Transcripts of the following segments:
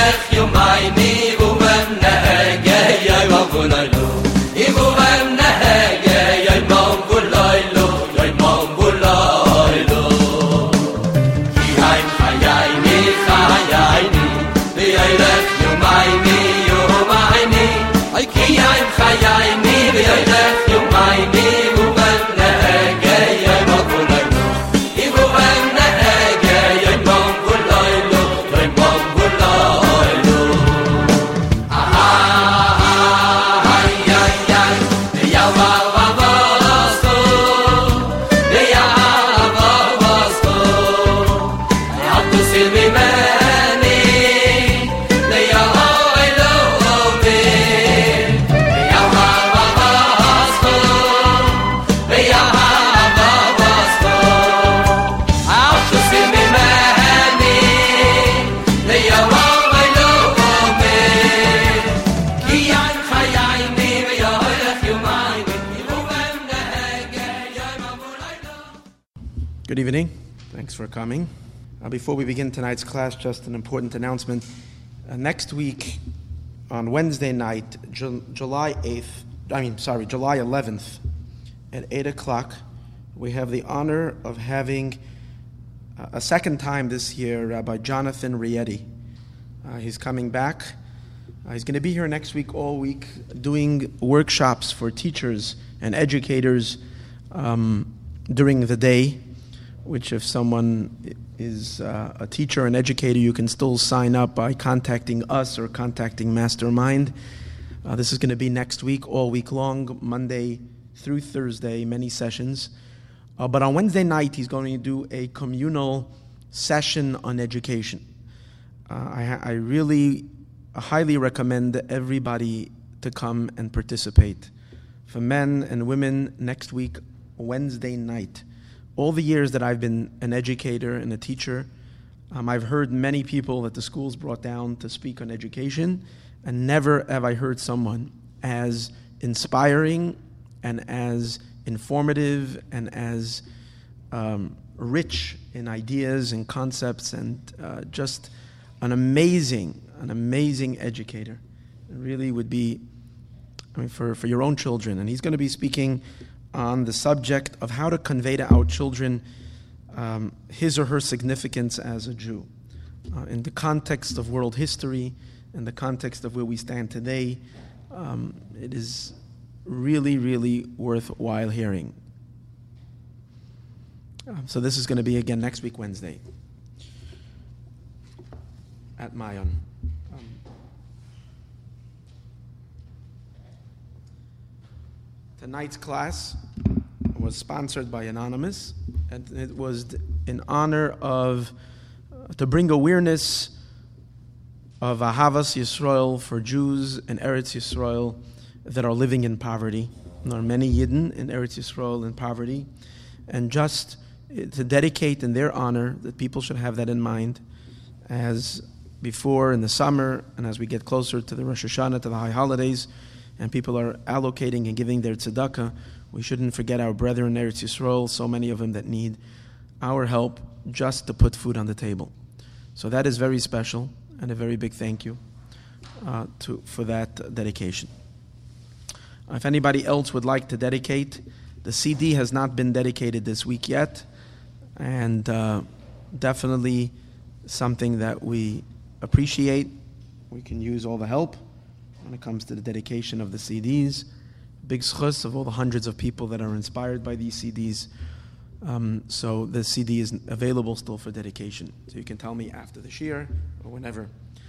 Good evening. Thanks for coming. Before we begin tonight's class, just an important announcement. Next week, on Wednesday night, July 11th, at 8 o'clock, we have the honor of having a second time this year Rabbi Jonathan Rietti. He's coming back. He's going to be here next week, all week, doing workshops for teachers and educators during the day, which if someone is a teacher and educator, you can still sign up by contacting us or contacting Mastermind. This is going to be next week, all week long, Monday through Thursday, many sessions. But on Wednesday night, he's going to do a communal session on education. I really highly recommend everybody to come and participate. For men and women, next week, Wednesday night. All the years that I've been an educator and a teacher, I've heard many people that the schools brought down to speak on education, and never have I heard someone as inspiring and as informative and as rich in ideas and concepts, and just an amazing educator. It really would be, for your own children. And he's going to be speaking on the subject of how to convey to our children his or her significance as a Jew. In the context of world history, in the context of where we stand today, it is really, really worthwhile hearing. So this is going to be again next week, Wednesday, at Mayon. Tonight's class was sponsored by Anonymous, and it was in honor of, to bring awareness of Ahavas Yisrael for Jews in Eretz Yisrael that are living in poverty. There are many Yidden in Eretz Yisrael in poverty, and just to dedicate in their honor, that people should have that in mind, as before in the summer and as we get closer to the Rosh Hashanah, to the high holidays, and people are allocating and giving their tzedakah, we shouldn't forget our brethren in Eretz Yisrael, so many of them that need our help just to put food on the table. So that is very special, and a very big thank you for that dedication. If anybody else would like to dedicate, the CD has not been dedicated this week yet, and definitely something that we appreciate. We can use all the help when it comes to the dedication of the CDs. Big schus of all the hundreds of people that are inspired by these CDs. So the CD is available still for dedication. So you can tell me after the shiur or whenever.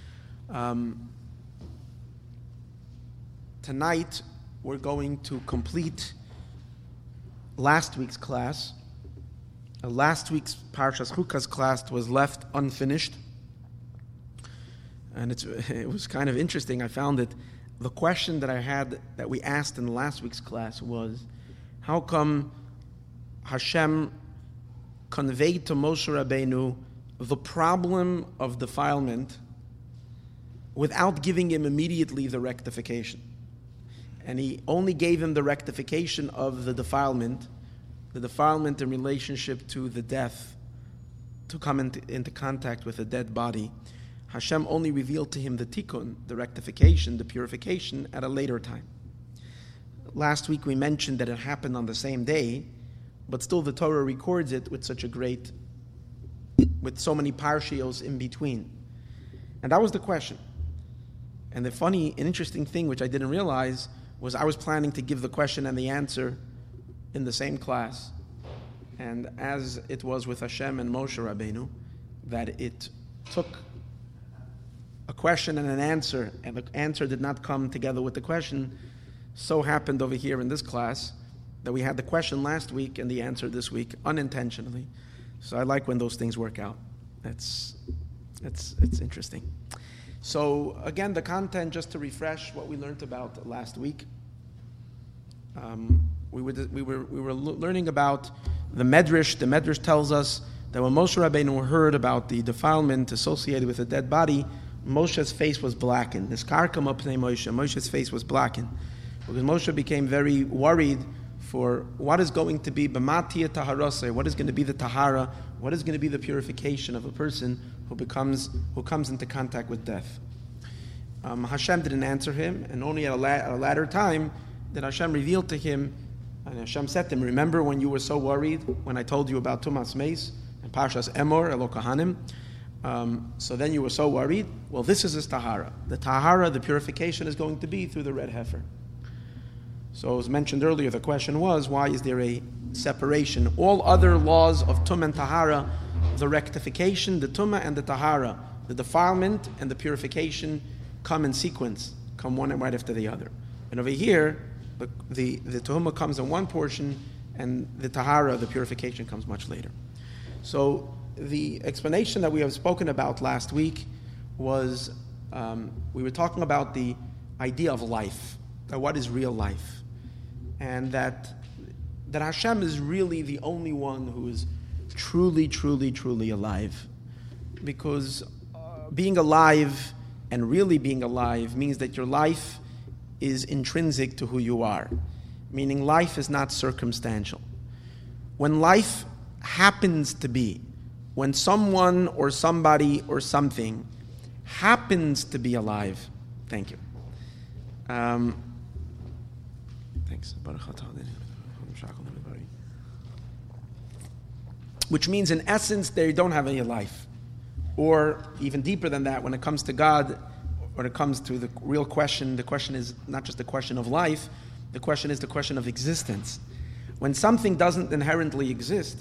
Tonight we're going to complete last week's class. Last week's Parshas Chukas class was left unfinished. And it was kind of interesting. I found that the question that we asked in last week's class was, how come Hashem conveyed to Moshe Rabbeinu the problem of defilement without giving him immediately the rectification? And he only gave him the rectification of the defilement in relationship to the death, to come into contact with a dead body. Hashem only revealed to him the tikkun, the rectification, the purification, at a later time. Last week we mentioned that it happened on the same day, but still the Torah records it with so many parshios in between. And that was the question. And the funny and interesting thing, which I didn't realize, was I was planning to give the question and the answer in the same class. And as it was with Hashem and Moshe Rabbeinu, that it took a question and an answer, and the answer did not come together with the question, so happened over here in this class that we had the question last week and the answer this week unintentionally. So I like when those things work out. It's interesting. So again, the content, just to refresh what we learned about last week. We were learning about the Medrash. The Medrash tells us that when Moshe Rabbeinu heard about the defilement associated with a dead body, Moshe's face was blackened. Moshe's face was blackened because Moshe became very worried for what is going to be b'matiyah taharaseh, what is going to be the tahara, what is going to be the purification of a person who comes into contact with death. Hashem didn't answer him, and only at a later time did Hashem reveal to him, and Hashem said to him, remember when you were so worried when I told you about Tumas Meis and Parshas Emor, Elo Kahanim? So then you were so worried. Well, this is his tahara. The tahara, the purification, is going to be through the red heifer. So as mentioned earlier, the question was, why is there a separation? All other laws of Tum and Tahara, the rectification, the Tumah and the Tahara, the defilement and the purification come in sequence, come one right after the other. And over here, the Tuhumah comes in one portion, and the Tahara, the purification, comes much later. So the explanation that we have spoken about last week was, we were talking about the idea of life, that what is real life, and that Hashem is really the only one who is truly, truly, truly alive. Because being alive and really being alive means that your life is intrinsic to who you are, meaning life is not circumstantial. When life happens to be, when someone or somebody or something happens to be alive, thank you. Thanks. Which means in essence they don't have any life. Or even deeper than that, when it comes to God, when it comes to the real question, the question is not just the question of life, the question is the question of existence. When something doesn't inherently exist,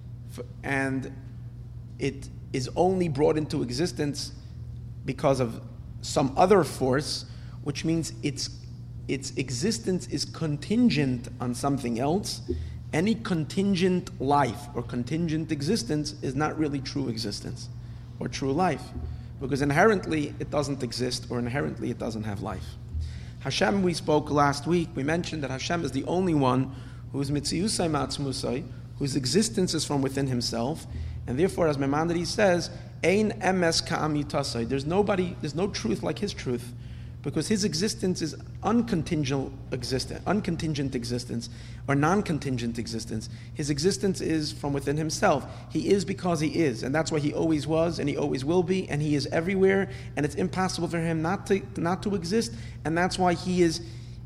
and it is only brought into existence because of some other force, which means its existence is contingent on something else, any contingent life or contingent existence is not really true existence or true life, because inherently it doesn't exist or inherently it doesn't have life. Hashem, we spoke last week, we mentioned that Hashem is the only one who is mitziusai matzmusai, whose existence is from within himself, and therefore, as Maimonides says, ein emes ka'amitasai, there's no truth like his truth, because his existence is uncontingent existence, or non-contingent existence. His existence is from within himself. He is because he is, and that's why he always was, and he always will be, and he is everywhere, and it's impossible for him not to exist, and that's why he is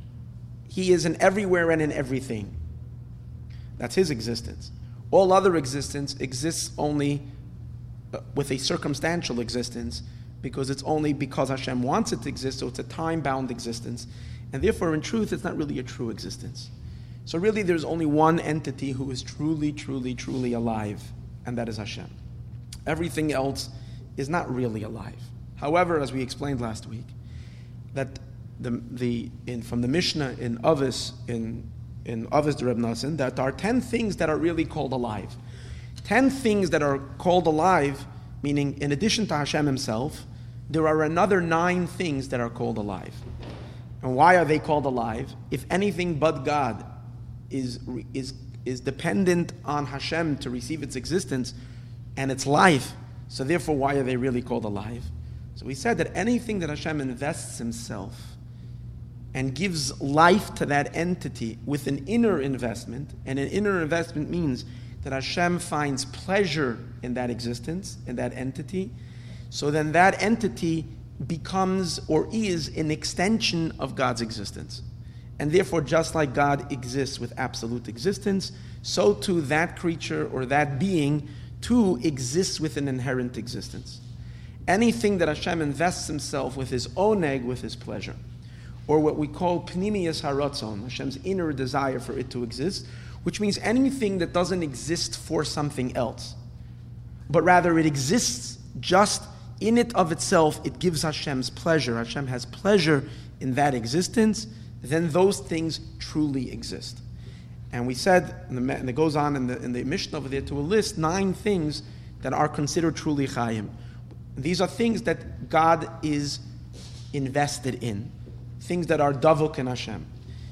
in everywhere and in everything. That's his existence. All other existence exists only with a circumstantial existence, because it's only because Hashem wants it to exist, so it's a time-bound existence. And therefore, in truth, it's not really a true existence. So really, there's only one entity who is truly, truly, truly alive, and that is Hashem. Everything else is not really alive. However, as we explained last week, that from the Mishnah in Avos, in Avos de Reb Nosson, that there are 10 things that are really called alive. 10 things that are called alive, meaning in addition to Hashem himself, there are another 9 things that are called alive. And why are they called alive? If anything but God is dependent on Hashem to receive its existence and its life, so therefore why are they really called alive? So we said that anything that Hashem invests himself and gives life to that entity with an inner investment, and an inner investment means that Hashem finds pleasure in that existence, in that entity, so then that entity becomes or is an extension of God's existence. And therefore, just like God exists with absolute existence, so too that creature or that being too exists with an inherent existence. Anything that Hashem invests himself with his oneg, with his pleasure, or what we call pnimius haratzon, Hashem's inner desire for it to exist, which means anything that doesn't exist for something else, but rather it exists just in it of itself, it gives Hashem's pleasure. Hashem has pleasure in that existence, then those things truly exist. And we said, and it goes on in the Mishnah over there to list 9 things that are considered truly chayim. These are things that God is invested in, things that are davuk in Hashem.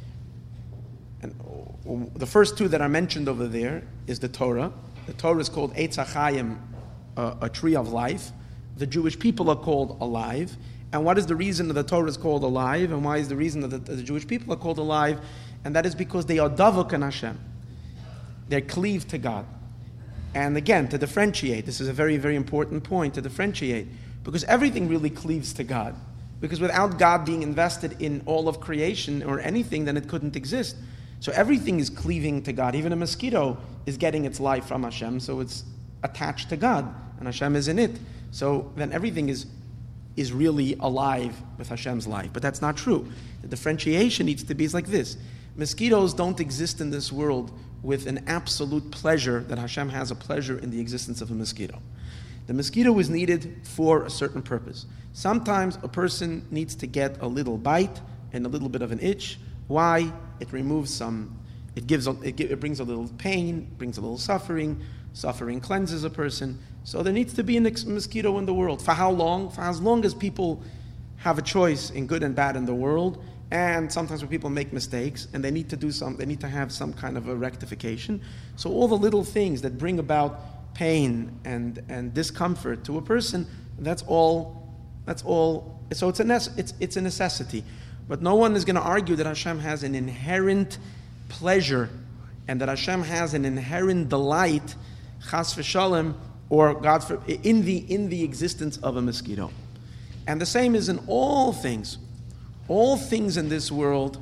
And the first 2 that are mentioned over there is the Torah. The Torah is called Eitz HaChayim, a tree of life. The Jewish people are called alive. And what is the reason that the Torah is called alive? And why is the reason that the Jewish people are called alive? And that is because they are davuk in Hashem. They're cleaved to God. And again, to differentiate, this is a very, very important point, to differentiate, because everything really cleaves to God. Because without God being invested in all of creation or anything, then it couldn't exist. So everything is cleaving to God. Even a mosquito is getting its life from Hashem, so it's attached to God, and Hashem is in it. So then everything is really alive with Hashem's life. But that's not true. The differentiation needs to be like this. Mosquitoes don't exist in this world with an absolute pleasure that Hashem has a pleasure in the existence of a mosquito. The mosquito is needed for a certain purpose. Sometimes a person needs to get a little bite and a little bit of an itch. Why? It removes some, it brings a little pain, brings a little suffering. Suffering cleanses a person. So there needs to be a mosquito in the world. For how long? For as long as people have a choice in good and bad in the world, and sometimes when people make mistakes and they need to have some kind of a rectification. So all the little things that bring about pain and discomfort to a person, that's all. So it's a necessity. But no one is going to argue that Hashem has an inherent pleasure and that Hashem has an inherent delight, chas v'shalom, or God in the existence of a mosquito. And the same is in all things. All things in this world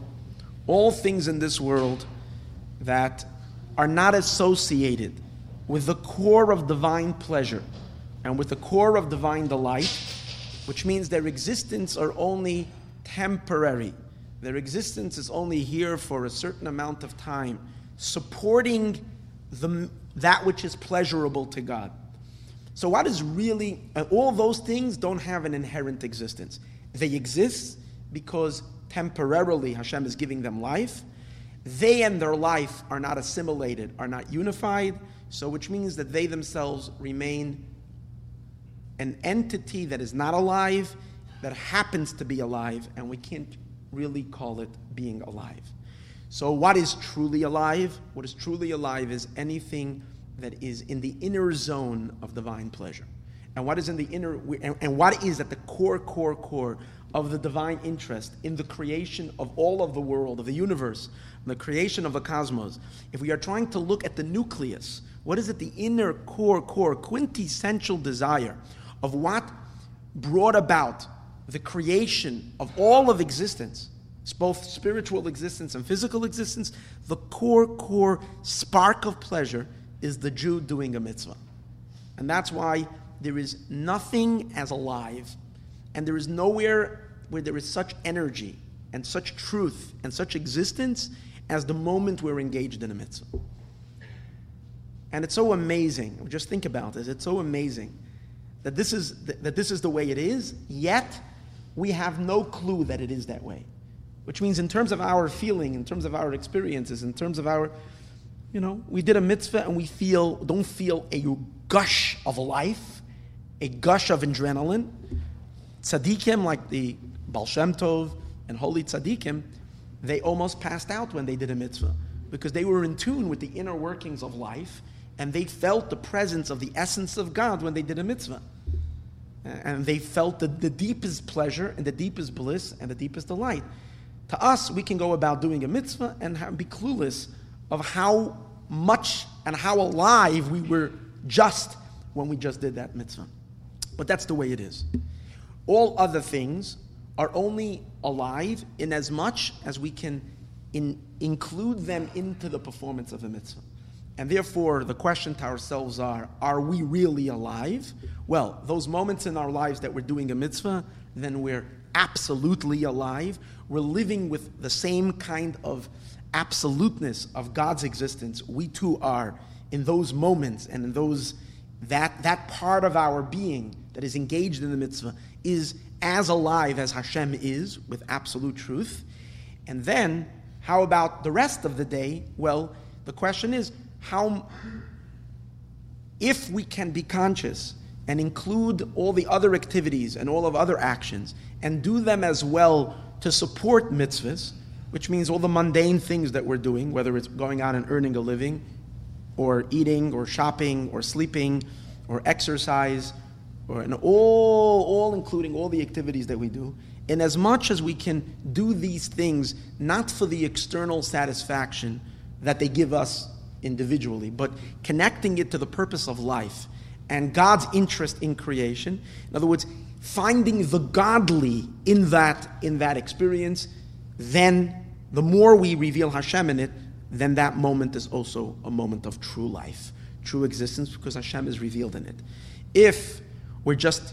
that are not associated with the core of divine pleasure and with the core of divine delight, which means their existence are only temporary. Their existence is only here for a certain amount of time, supporting that which is pleasurable to God. So what is really, all those things don't have an inherent existence. They exist because temporarily Hashem is giving them life. They and their life are not assimilated, are not unified, so which means that they themselves remain an entity that is not alive, that happens to be alive, and we can't really call it being alive. So what is truly alive? What is truly alive is anything that is in the inner zone of divine pleasure. And what is in the inner, and what is at the core of the divine interest in the creation of all of the world, of the universe, the creation of the cosmos. If we are trying to look at the nucleus, what is at the inner core, quintessential desire of what brought about the creation of all of existence, it's both spiritual existence and physical existence, the core spark of pleasure is the Jew doing a mitzvah. And that's why there is nothing as alive, and there is nowhere where there is such energy and such truth and such existence as the moment we're engaged in a mitzvah. And it's so amazing. Just think about this. It's so amazing that this is the way it is, yet we have no clue that it is that way. Which means in terms of our feeling, in terms of our experiences, in terms of our, we did a mitzvah and we don't feel a gush of life, a gush of adrenaline. Tzaddikim, like the Baal Shem Tov and holy tzaddikim, they almost passed out when they did a mitzvah because they were in tune with the inner workings of life and they felt the presence of the essence of God when they did a mitzvah. And they felt the deepest pleasure and the deepest bliss and the deepest delight. To us, we can go about doing a mitzvah and be clueless of how much and how alive we were just when we just did that mitzvah. But that's the way it is. All other things are only alive in as much as we can include them into the performance of a mitzvah. And therefore, the question to ourselves are we really alive? Well, those moments in our lives that we're doing a mitzvah, then we're absolutely alive. We're living with the same kind of absoluteness of God's existence. We too are in those moments and in those that part of our being that is engaged in the mitzvah is as alive as Hashem is, with absolute truth. And then, how about the rest of the day? Well, the question is, if we can be conscious and include all the other activities and all of other actions and do them as well to support mitzvahs, which means all the mundane things that we're doing, whether it's going out and earning a living, or eating, or shopping, or sleeping, or exercise, and all including all the activities that we do, in as much as we can do these things not for the external satisfaction that they give us individually, but connecting it to the purpose of life and God's interest in creation. In other words, finding the godly in that experience, then the more we reveal Hashem in it, then that moment is also a moment of true life, true existence, because Hashem is revealed in it. If we're just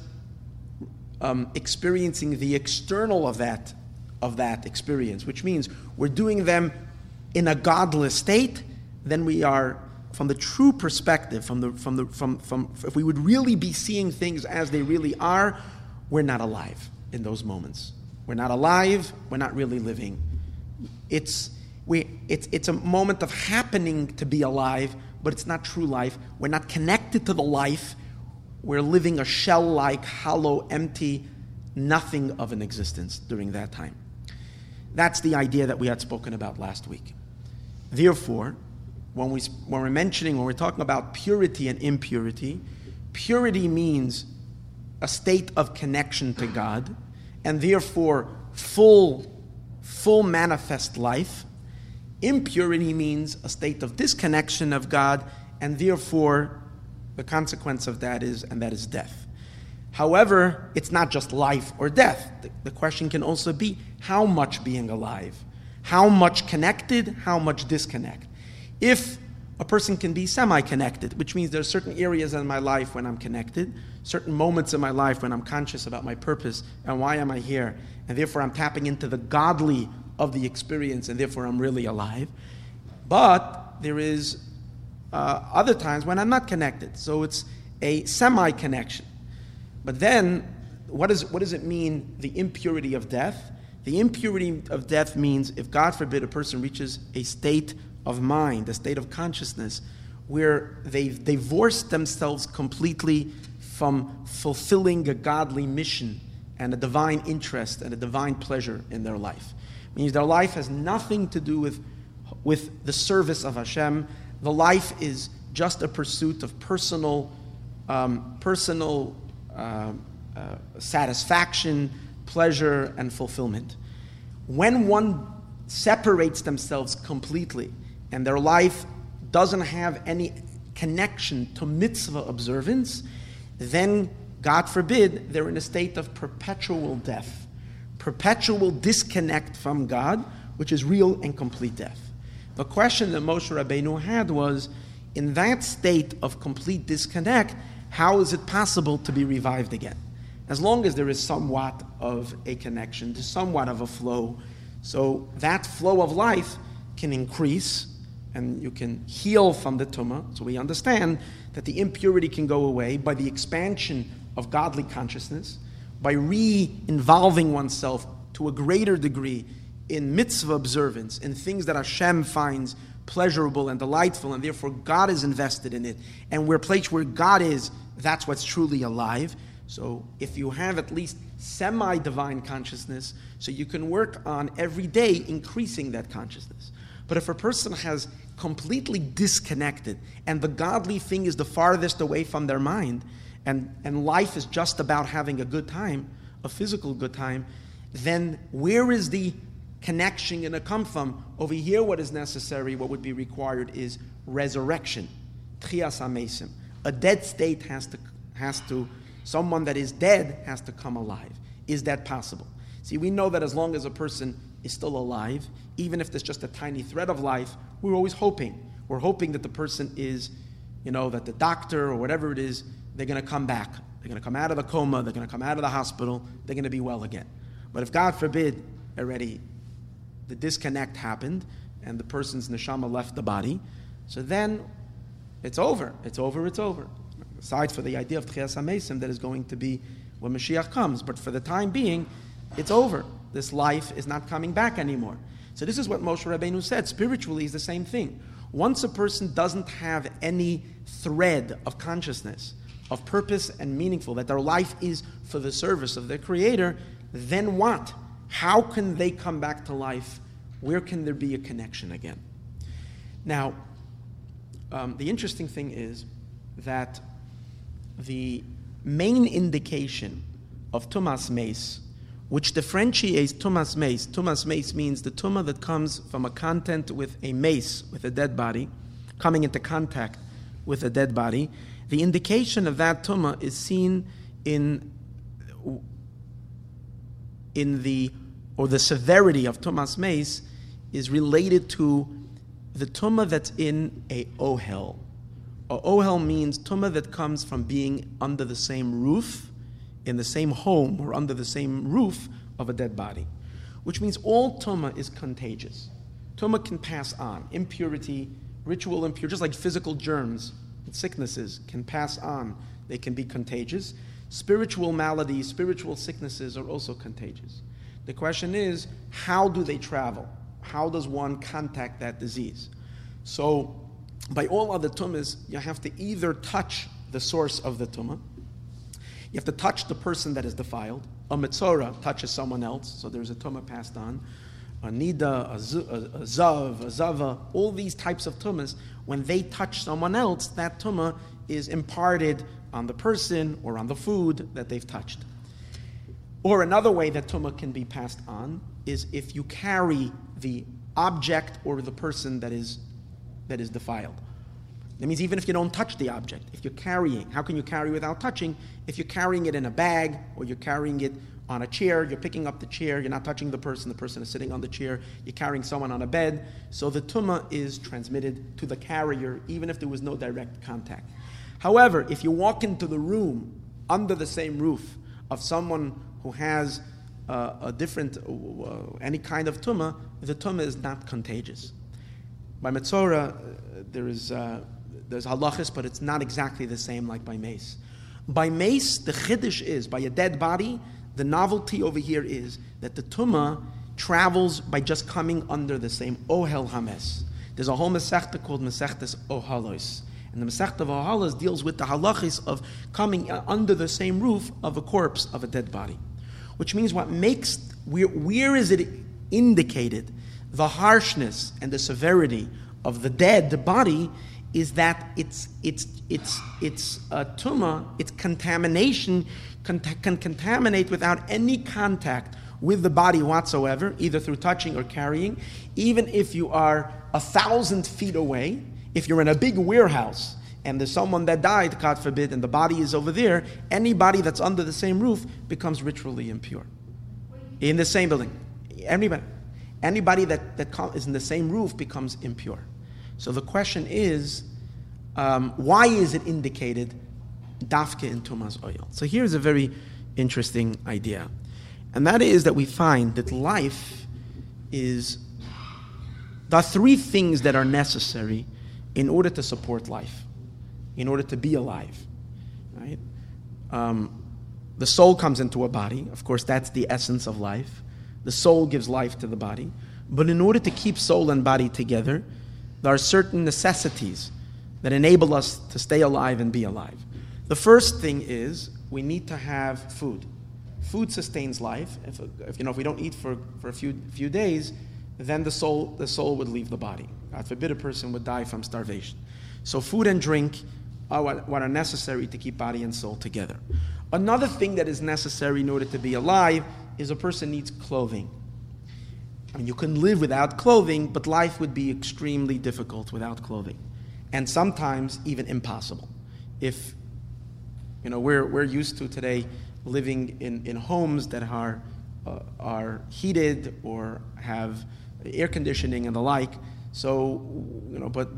experiencing the external of that experience, which means we're doing them in a godless state, then we are, from the true perspective, if we would really be seeing things as they really are, we're not alive in those moments. We're not alive. We're not really living. It's a moment of happening to be alive, but it's not true life. We're not connected to the life. We're living a shell-like, hollow, empty, nothing of an existence during that time. That's the idea that we had spoken about last week. Therefore, when we're talking about purity and impurity, purity means a state of connection to God, and therefore full manifest life. Impurity means a state of disconnection of God, and therefore the consequence of that is death. However, it's not just life or death. The question can also be how much being alive, how much connected, how much disconnect. If a person can be semi-connected, which means there are certain areas in my life when I'm connected, certain moments in my life when I'm conscious about my purpose and why am I here, and therefore I'm tapping into the godly of the experience, and therefore I'm really alive. But there is other times when I'm not connected, so it's a semi-connection. But then, what does it mean, the impurity of death? The impurity of death means, if God forbid a person reaches a state of mind, a state of consciousness, where they've divorced themselves completely from fulfilling a godly mission and a divine interest and a divine pleasure in their life. It means their life has nothing to do with the service of Hashem. The life is just a pursuit of personal satisfaction, pleasure, and fulfillment. When one separates themselves completely and their life doesn't have any connection to mitzvah observance, then, God forbid, they're in a state of perpetual death, perpetual disconnect from God, which is real and complete death. The question that Moshe Rabbeinu had was, in that state of complete disconnect, how is it possible to be revived again? As long as there is somewhat of a connection, there's somewhat of a flow, so that flow of life can increase, and you can heal from the tumah. So we understand that the impurity can go away by the expansion of godly consciousness, by re-involving oneself to a greater degree in mitzvah observance, in things that Hashem finds pleasurable and delightful, and therefore God is invested in it. And where place where God is, that's what's truly alive. So if you have at least semi-divine consciousness, so you can work on every day increasing that consciousness. But if a person has completely disconnected, and the godly thing is the farthest away from their mind, and life is just about having a good time, a physical good time, then where is the connection going to come from? Over here, what is necessary, what would be required is resurrection. Tchias HaMesim. A dead state has to Someone that is dead has to come alive. Is that possible? See, we know that as long as a person is still alive, even if there's just a tiny thread of life, we're always hoping. We're hoping that the person is, that the doctor or whatever it is, they're going to come back. They're going to come out of the coma. They're going to come out of the hospital. They're going to be well again. But if, God forbid, already the disconnect happened and the person's neshama left the body, so then it's over. It's over. It's over. Aside for the idea of Tchias HaMesim that is going to be when Mashiach comes. But for the time being, it's over. This life is not coming back anymore. So this is what Moshe Rabbeinu said. Spiritually is the same thing. Once a person doesn't have any thread of consciousness, of purpose and meaningful, that their life is for the service of their Creator, then what? How can they come back to life? Where can there be a connection again? Now, the interesting thing is that the main indication of Tumas Meis, which differentiates Tumas Meis means the Tumah that comes from a contact with a mace, with a dead body, coming into contact with a dead body. The indication of that Tumah is seen in the severity of Tumas Meis is related to the Tumah that's in a Ohel. A Ohel means Tumah that comes from being under the same roof, in the same home, or under the same roof of a dead body. Which means all Tumah is contagious. Tumah can pass on. Impurity, ritual impurity, just like physical germs and sicknesses can pass on. They can be contagious. Spiritual maladies, spiritual sicknesses are also contagious. The question is, how do they travel? How does one contact that disease? So, by all other tumahs, you have to either touch the source of the tumah, you have to touch the person that is defiled. A metzora touches someone else, so there's a tumah passed on. A nida, a zav, a zava, all these types of tumahs, when they touch someone else, that tumah is imparted on the person or on the food that they've touched. Or another way that tumah can be passed on is if you carry the object or the person that is defiled. That means even if you don't touch the object, if you're carrying, how can you carry without touching? If you're carrying it in a bag or you're carrying it on a chair, you're picking up the chair, you're not touching the person is sitting on the chair, you're carrying someone on a bed, so the tumah is transmitted to the carrier even if there was no direct contact. However, if you walk into the room under the same roof of someone who has a different, any kind of tumah, the tumah is not contagious. By Metzora, there's halachis, but it's not exactly the same like by mace. By mace, the chiddush is, by a dead body, the novelty over here is that the tumah travels by just coming under the same ohel hames. There's a whole mesechta called Mesechtes Ohalos. And the Mesechta of Ohalos deals with the halachis of coming under the same roof of a corpse of a dead body. Which means where is it indicated the harshness and the severity of the dead body is that it's tumah, its contamination can contaminate without any contact with the body whatsoever, either through touching or carrying. Even if you are 1,000 feet away, if you're in a big warehouse and there's someone that died, God forbid, and the body is over there, anybody that's under the same roof becomes ritually impure. In the same building. Anybody that is in the same roof becomes impure. So the question is, why is it indicated dafke in Tumas oil? So here's a very interesting idea. And that is that we find that life there are three things that are necessary in order to support life, in order to be alive. Right? The soul comes into a body. Of course, that's the essence of life. The soul gives life to the body. But in order to keep soul and body together, there are certain necessities that enable us to stay alive and be alive. The first thing is we need to have food. Food sustains life. If we don't eat for a few days, then the soul would leave the body. God forbid a person would die from starvation. So food and drink are what are necessary to keep body and soul together. Another thing that is necessary in order to be alive is a person needs clothing. I mean, you can live without clothing, but life would be extremely difficult without clothing. And sometimes even impossible. If We're used to today living in homes that are heated or have air conditioning and the like. So, but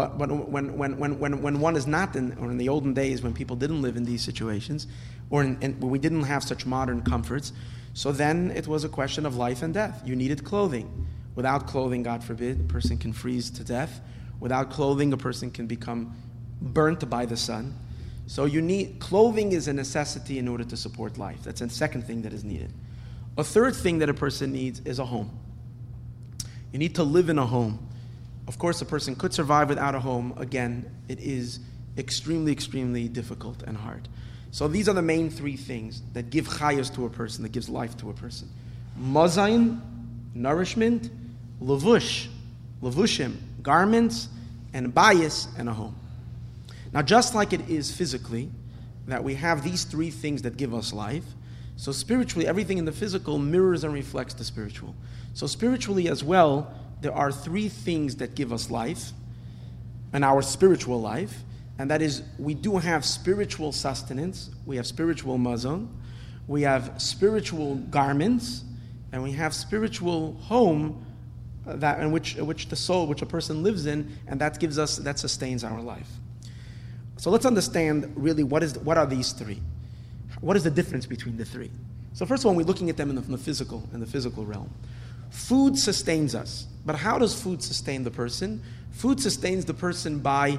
when one is not in the olden days when people didn't live in these situations, or when we didn't have such modern comforts, so then it was a question of life and death. You needed clothing. Without clothing, God forbid, a person can freeze to death. Without clothing, a person can become burnt by the sun. So clothing is a necessity in order to support life. That's the second thing that is needed. A third thing that a person needs is a home. You need to live in a home. Of course, a person could survive without a home. Again, it is extremely, extremely difficult and hard. So these are the main three things that give chayos to a person, that gives life to a person. Mazayin, nourishment, levushim, garments, and bayis, and a home. Now, just like it is physically, that we have these three things that give us life, so spiritually, everything in the physical mirrors and reflects the spiritual. So spiritually as well, there are three things that give us life, in our spiritual life, and that is, we do have spiritual sustenance, we have spiritual mazon, we have spiritual garments, and we have spiritual home in which the soul, which a person lives in, and that sustains our life. So let's understand really what are these three? What is the difference between the three? So first of all, we're looking at them in the physical realm. Food sustains us. But how does food sustain the person? Food sustains the person by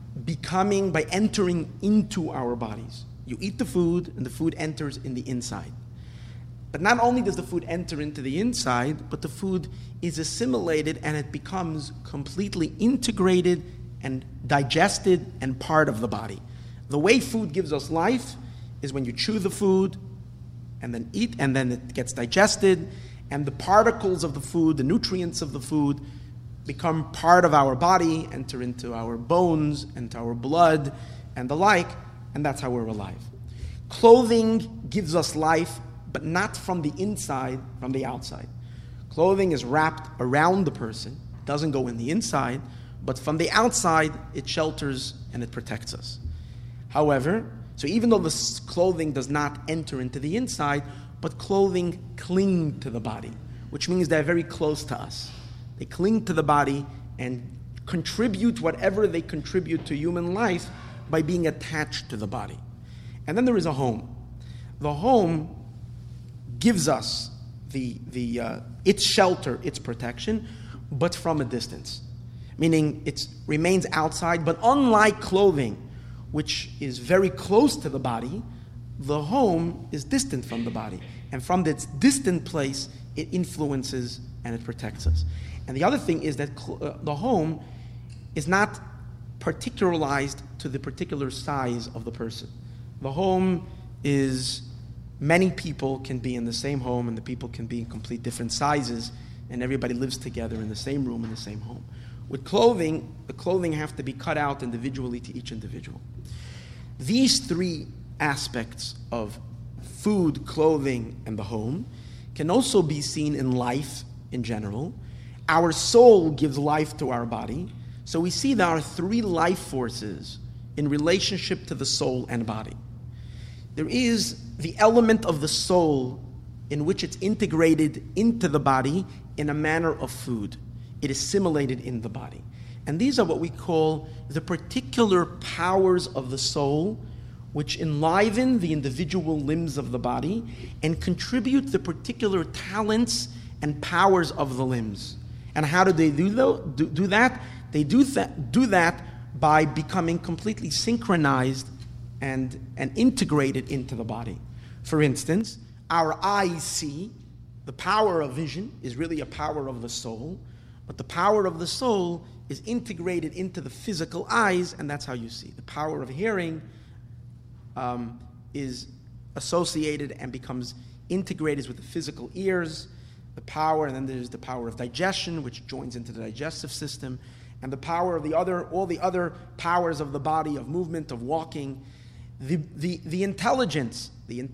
entering into our bodies. You eat the food, and the food enters in the inside. But not only does the food enter into the inside, but the food is assimilated and it becomes completely integrated and digested and part of the body. The way food gives us life is when you chew the food and then eat, and then it gets digested, and the particles of the food, the nutrients of the food, become part of our body, enter into our bones, into our blood, and the like, and that's how we're alive. Clothing gives us life, but not from the inside, from the outside. Clothing is wrapped around the person, doesn't go in the inside, but from the outside, it shelters and it protects us. However, so even though the clothing does not enter into the inside, but clothing cling to the body, which means they're very close to us. They cling to the body and contribute whatever they contribute to human life by being attached to the body. And then there is a home. The home gives us its shelter, its protection, but from a distance. Meaning it remains outside, but unlike clothing, which is very close to the body, the home is distant from the body. And from its distant place, it influences and it protects us. And the other thing is that the home is not particularized to the particular size of the person. The home is, many people can be in the same home, and the people can be in complete different sizes, and everybody lives together in the same room, in the same home. With clothing, the clothing have to be cut out individually to each individual. These three aspects of food, clothing, and the home can also be seen in life in general. Our soul gives life to our body. So we see there are three life forces in relationship to the soul and body. There is the element of the soul in which it's integrated into the body in a manner of food. It is assimilated in the body. And these are what we call the particular powers of the soul, which enliven the individual limbs of the body and contribute the particular talents and powers of the limbs. And how do they do that? They do that by becoming completely synchronized and integrated into the body. For instance, our eyes see. The power of vision is really a power of the soul, but the power of the soul is integrated into the physical eyes, and that's how you see. The power of hearing is associated and becomes integrated with the physical ears, the power, and then there's the power of digestion, which joins into the digestive system, and the power of all the other powers of the body, of movement, of walking. The intelligence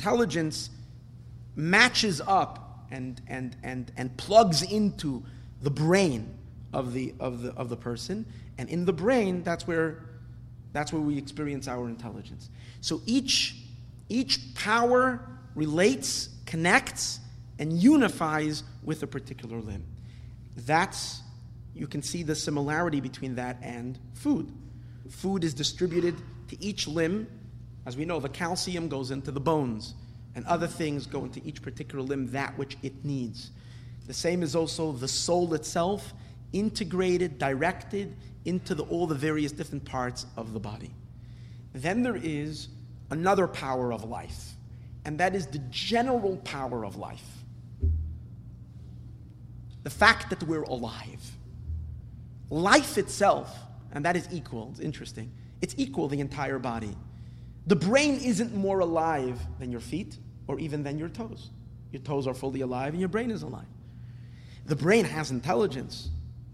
matches up and plugs into the brain of the person, and in the brain, that's where we experience our intelligence. So each Each power relates, connects, and unifies with a particular limb. You can see the similarity between that and food. Food is distributed to each limb. As we know, the calcium goes into the bones, and other things go into each particular limb, that which it needs. The same is also the soul itself, integrated, directed into all the various different parts of the body. Then there is another power of life, and that is the general power of life. The fact that we're alive. Life itself, and that is equal, it's interesting, it's equal the entire body. The brain isn't more alive than your feet or even than your toes. Your toes are fully alive and your brain is alive. The brain has intelligence.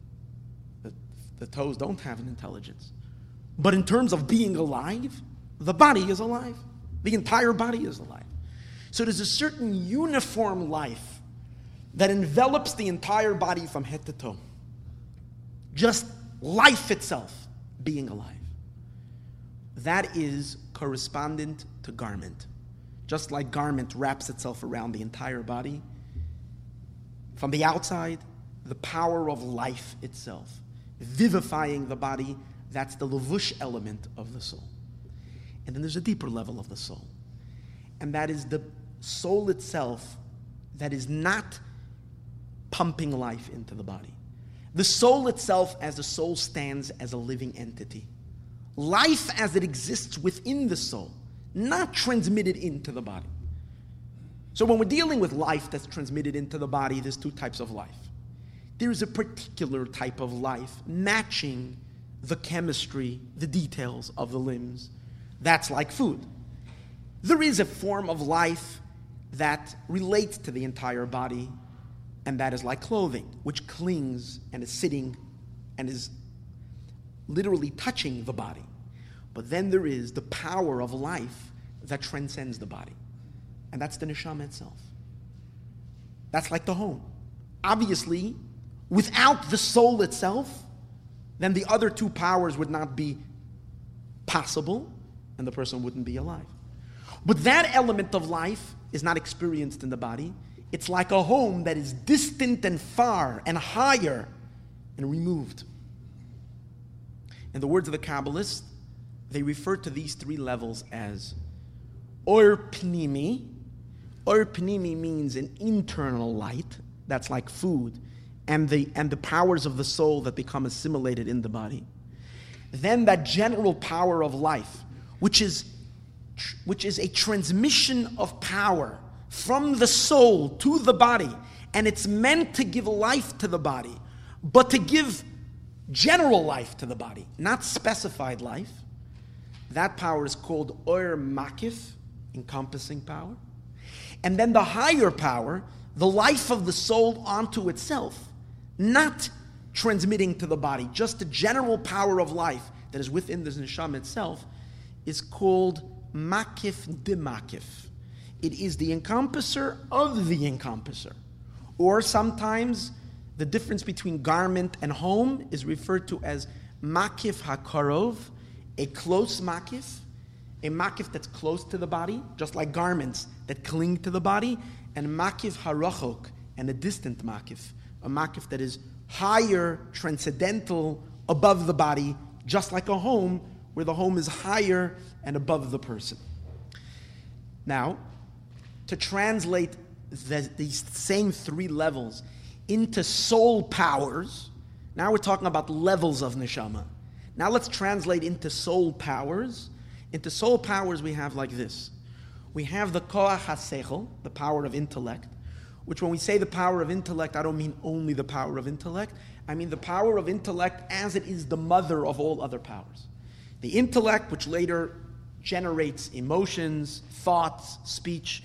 The toes don't have an intelligence. But in terms of being alive, the body is alive. The entire body is alive. So there's a certain uniform life that envelops the entire body from head to toe. Just life itself being alive. That is correspondent to garment. Just like garment wraps itself around the entire body, from the outside, the power of life itself, vivifying the body, that's the levush element of the soul. And then there's a deeper level of the soul. And that is the soul itself that is not pumping life into the body. The soul itself, as the soul, stands as a living entity. Life as it exists within the soul, not transmitted into the body. So when we're dealing with life that's transmitted into the body, there's two types of life. There's a particular type of life matching the chemistry, the details of the limbs. That's like food. There is a form of life that relates to the entire body, and that is like clothing, which clings and is sitting and is literally touching the body. But then there is the power of life that transcends the body. And that's the neshama itself. That's like the home. Obviously, without the soul itself, then the other two powers would not be possible, and the person wouldn't be alive. But that element of life is not experienced in the body. It's like a home that is distant and far and higher and removed. In the words of the Kabbalists, they refer to these three levels as Or Pnimi. Or Pnimi means an internal light, that's like food, and the powers of the soul that become assimilated in the body. Then that general power of life, which is a transmission of power from the soul to the body, and it's meant to give life to the body, but to give general life to the body, not specified life. That power is called Or Makif, encompassing power. And then the higher power, the life of the soul onto itself, not transmitting to the body, just the general power of life that is within the neshama itself, is called Makif de Makif. It is the encompasser of the encompasser. Or sometimes the difference between garment and home is referred to as Makif HaKarov, a close makif, a makif that's close to the body, just like garments that cling to the body, and makif harachok, and a distant makif, a makif that is higher, transcendental, above the body, just like a home, where the home is higher and above the person. Now, to translate these same three levels into soul powers, now we're talking about levels of neshama. Now let's translate into soul powers. Into soul powers we have like this. We have the koach hasechel, the power of intellect, which when we say the power of intellect, I don't mean only the power of intellect. I mean the power of intellect as it is the mother of all other powers. The intellect, which later generates emotions, thoughts, speech,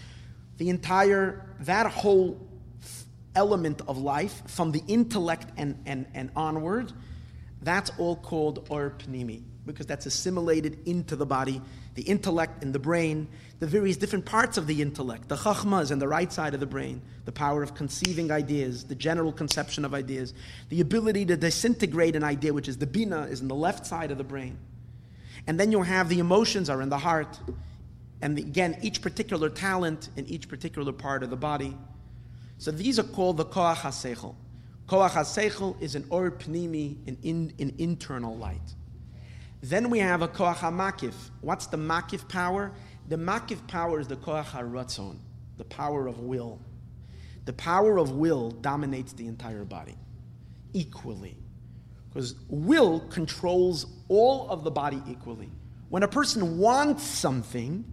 that whole element of life from the intellect and onward, that's all called Or Pnimi, because that's assimilated into the body, the intellect in the brain, the various different parts of the intellect. The chachma is on the right side of the brain, the power of conceiving ideas, the general conception of ideas, the ability to disintegrate an idea, which is the bina, is in the left side of the brain. And then you'll have the emotions are in the heart. And again, each particular talent in each particular part of the body. So these are called the koach haseichel. Koach haseichel is an or pnimi, an internal light. Then we have a koach hamakif. What's the makif power? The makif power is the koach haratzon, the power of will. The power of will dominates the entire body equally. Because will controls all of the body equally. When a person wants something,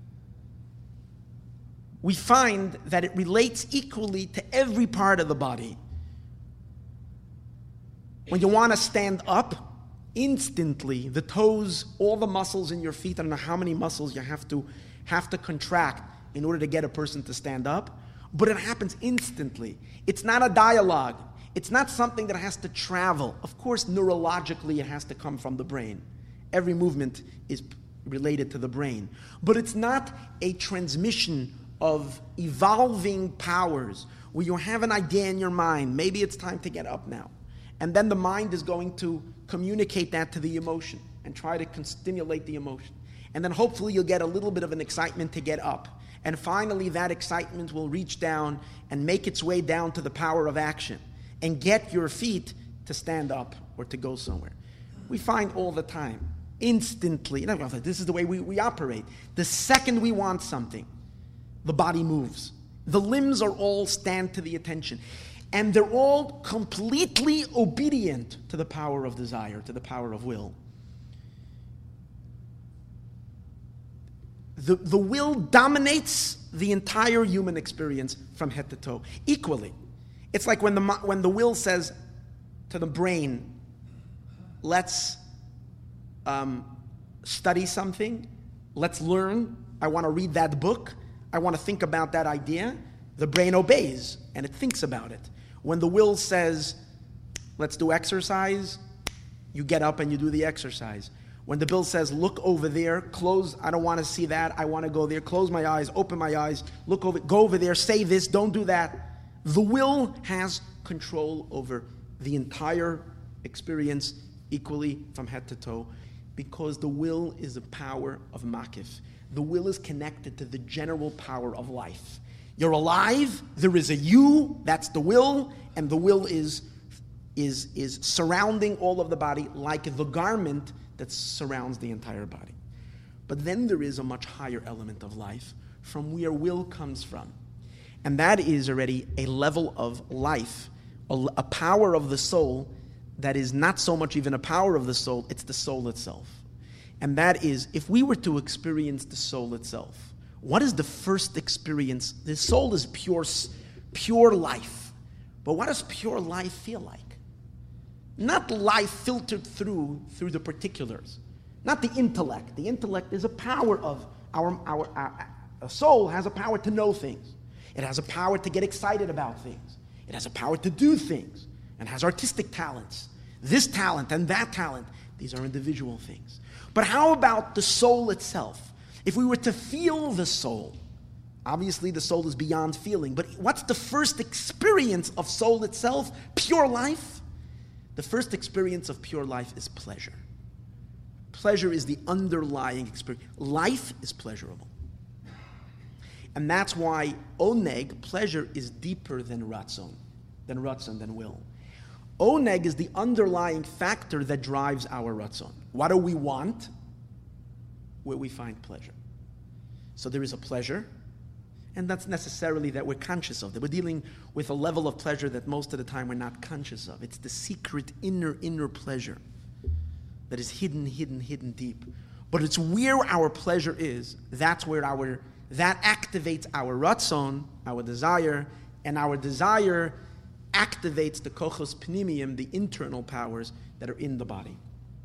we find that it relates equally to every part of the body. When you want to stand up, instantly the toes, all the muscles in your feet, I don't know how many muscles you have to contract in order to get a person to stand up, but it happens instantly. It's not a dialogue. It's not something that has to travel. Of course, neurologically it has to come from the brain. Every movement is related to the brain. But it's not a transmission of evolving powers where you have an idea in your mind, maybe it's time to get up now. And then the mind is going to communicate that to the emotion and try to stimulate the emotion. And then hopefully you'll get a little bit of an excitement to get up. And finally that excitement will reach down and make its way down to the power of action and get your feet to stand up or to go somewhere. We find all the time, instantly, this is the way we operate. The second we want something, the body moves. The limbs are all stand to the attention. And they're all completely obedient to the power of desire, to the power of will. The will dominates the entire human experience from head to toe, equally. It's like when the will says to the brain, let's study something, let's learn, I want to read that book, I want to think about that idea, the brain obeys and it thinks about it. When the will says, let's do exercise, you get up and you do the exercise. When the bill says, look over there, close, I don't want to see that, I want to go there, close my eyes, open my eyes, look over, go over there, say this, don't do that. The will has control over the entire experience equally from head to toe because the will is a power of makif. The will is connected to the general power of life. You're alive, there is a you, that's the will, and the will is surrounding all of the body like the garment that surrounds the entire body. But then there is a much higher element of life from where will comes from. And that is already a level of life, a power of the soul that is not so much even a power of the soul, it's the soul itself. And that is, if we were to experience the soul itself, what is the first experience? The soul is pure life. But what does pure life feel like? Not life filtered through the particulars. Not the intellect. The intellect is a power of our soul has a power to know things. It has a power to get excited about things. It has a power to do things and has artistic talents. This talent and that talent, these are individual things. But how about the soul itself? If we were to feel the soul, obviously the soul is beyond feeling, but what's the first experience of soul itself? Pure life? The first experience of pure life is pleasure. Pleasure is the underlying experience. Life is pleasurable. And that's why oneg, pleasure, is deeper than ratzon, than will. Oneg is the underlying factor that drives our ratzon. What do we want? Where we find pleasure. So there is a pleasure, and that's necessarily that we're conscious of. That we're dealing with a level of pleasure that most of the time we're not conscious of. It's the secret inner pleasure that is hidden deep. But it's where our pleasure is. That's where that activates our ratzon, our desire, and our desire activates the kochos pnimiyim, the internal powers that are in the body.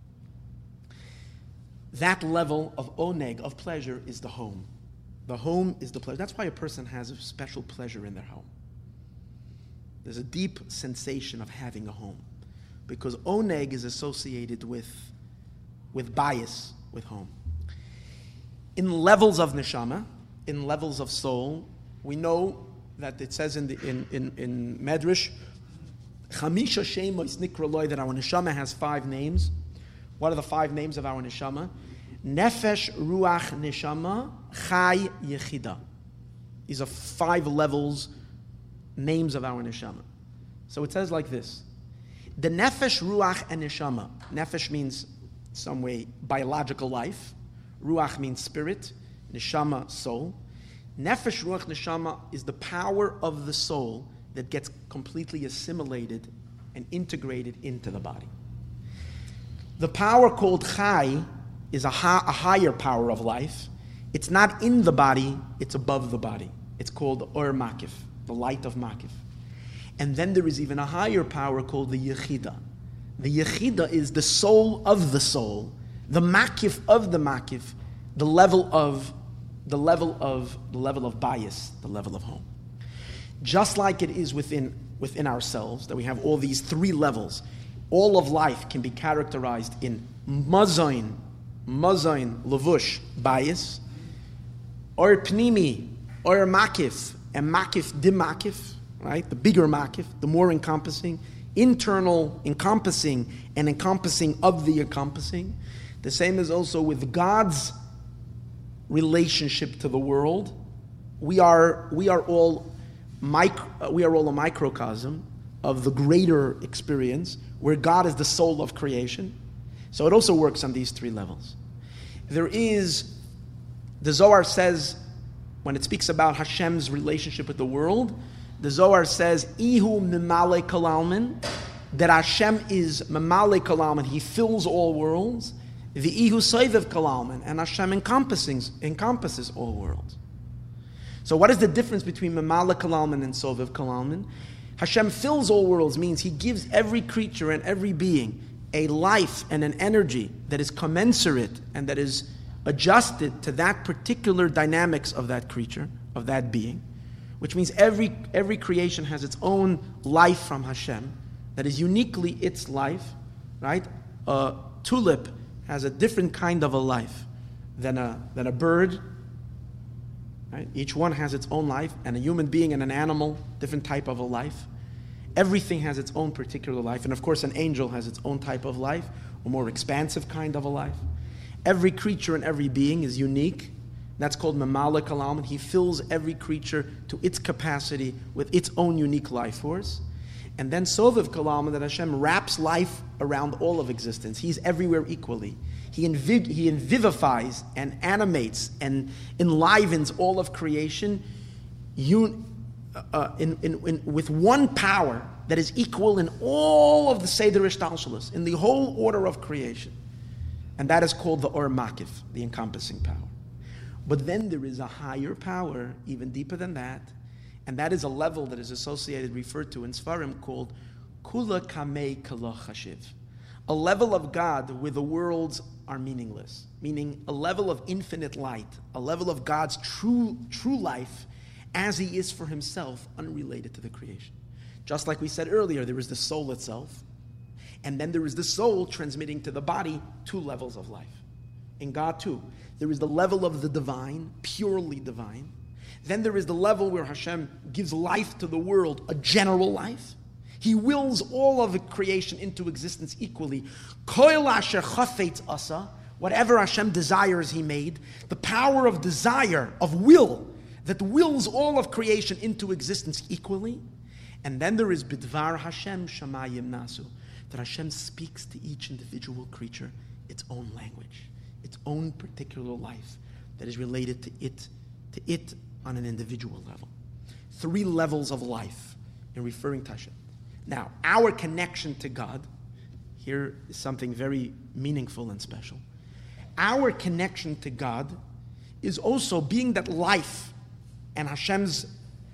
That level of oneg, of pleasure, is the home. The home is the pleasure. That's why a person has a special pleasure in their home. There's a deep sensation of having a home. Because oneg is associated with bias, with home. In levels of neshama, in levels of soul, we know that it says in Medrash, Chamisha Shemos Nikra Loi, that our neshama has 5 names. What are the 5 names of our neshama? Nefesh, Ruach, Neshama, Chai, Yechida. These are 5 levels, names of our Neshama. So it says like this. The Nefesh, Ruach, and Neshama. Nefesh means, in some way, biological life. Ruach means spirit. Neshama, soul. Nefesh, Ruach, Neshama is the power of the soul that gets completely assimilated and integrated into the body. The power called Chai is a higher power of life. It's not in the body, it's above the body. It's called Or Makif, the light of Makif. And then there is even a higher power called the Yechida. The Yechida is the soul of the soul, the Makif of the Makif, the level of bias, the level of home. Just like it is within ourselves, that we have all these 3 levels, all of life can be characterized in mazain, levush, bias, or pnimi, or makif, and makif, dimakif, right? The bigger makif, the more encompassing, internal encompassing, and encompassing of the encompassing. The same is also with God's relationship to the world. We are all a microcosm of the greater experience, where God is the soul of creation. So it also works on these 3 levels. The Zohar says, when it speaks about Hashem's relationship with the world, the Zohar says, Ihu mimale kalalman, that Hashem is mimale kalalman, He fills all worlds. The Ihu soivev kalalman, and Hashem encompasses all worlds. So what is the difference between mimale kalalman and sovev kalalman? Hashem fills all worlds means He gives every creature and every being a life and an energy that is commensurate and that is adjusted to that particular dynamics of that creature, of that being, which means every creation has its own life from Hashem that is uniquely its life, right? A tulip has a different kind of a life than a bird, right? Each one has its own life, and a human being and an animal, different type of a life. Everything has its own particular life, and of course an angel has its own type of life, a more expansive kind of a life. Every creature and every being is unique. That's called Mamala Kalam. He fills every creature to its capacity with its own unique life force. And then Soviv Kalam, that Hashem wraps life around all of existence. He's everywhere equally. He vivifies and animates and enlivens all of creation with one power that is equal in all of the Seder Ishtalshalos, in the whole order of creation. And that is called the Or Makif, the encompassing power. But then there is a higher power, even deeper than that, and that is a level that is associated, referred to in Sfarim, called Kula Kamei Kala Chashiv, a level of God where the worlds are meaningless, meaning a level of infinite light, a level of God's true life as He is for Himself, unrelated to the creation. Just like we said earlier, there is the soul itself, and then there is the soul transmitting to the body 2 levels of life. In God too, there is the level of the divine, purely divine. Then there is the level where Hashem gives life to the world, a general life. He wills all of the creation into existence equally. Koil asher chafetz asa, whatever Hashem desires He made. The power of desire, of will, that wills all of creation into existence equally. And then there is Bidvar Hashem Shamayim Nasu, that Hashem speaks to each individual creature its own language, its own particular life that is related to it on an individual level. 3 levels of life in referring to Hashem. Now, our connection to God, here is something very meaningful and special. Our connection to God is also being that life and Hashem's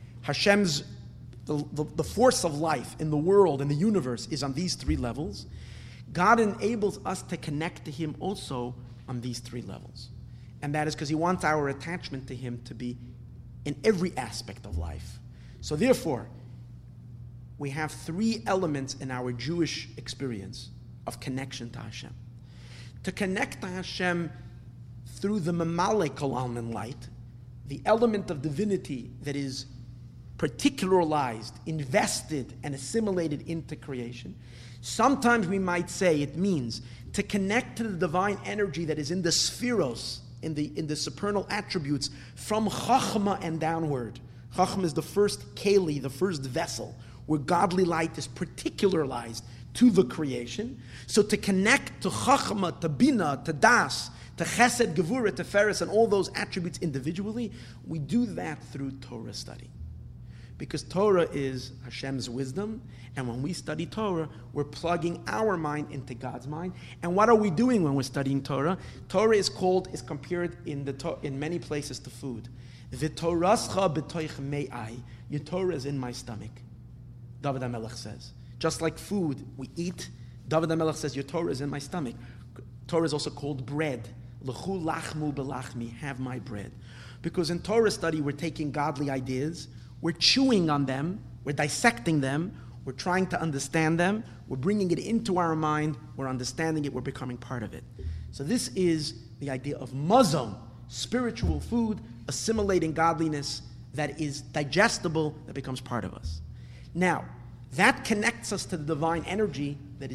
the force of life in the world, in the universe, is on these 3 levels. God enables us to connect to Him also on these 3 levels. And that is because He wants our attachment to Him to be in every aspect of life. So therefore, we have 3 elements in our Jewish experience of connection to Hashem. To connect to Hashem through the Mamale Kalam light, the element of divinity that is particularized, invested, and assimilated into creation. Sometimes we might say it means to connect to the divine energy that is in the spheros, in the supernal attributes, from Chachma and downward. Chachma is the first keli, the first vessel, where godly light is particularized to the creation. So to connect to Chachma, to Bina, to Das, to Chesed, Gevurah, to Tiferes, and all those attributes individually, we do that through Torah study. Because Torah is Hashem's wisdom, and when we study Torah, we're plugging our mind into God's mind. And what are we doing when we're studying Torah? Torah is compared in many places to food. V'torascha b'toich me'ai. Your Torah is in my stomach, David HaMelech says. Just like food, we eat. David HaMelech says, your Torah is in my stomach. Torah is also called bread. L'chu lachmu b'lachmi, have my bread. Because in Torah study, we're taking godly ideas, we're chewing on them, we're dissecting them, we're trying to understand them, we're bringing it into our mind, we're understanding it, we're becoming part of it. So this is the idea of mazon, spiritual food, assimilating godliness that is digestible, that becomes part of us. Now, that connects us to the divine energy that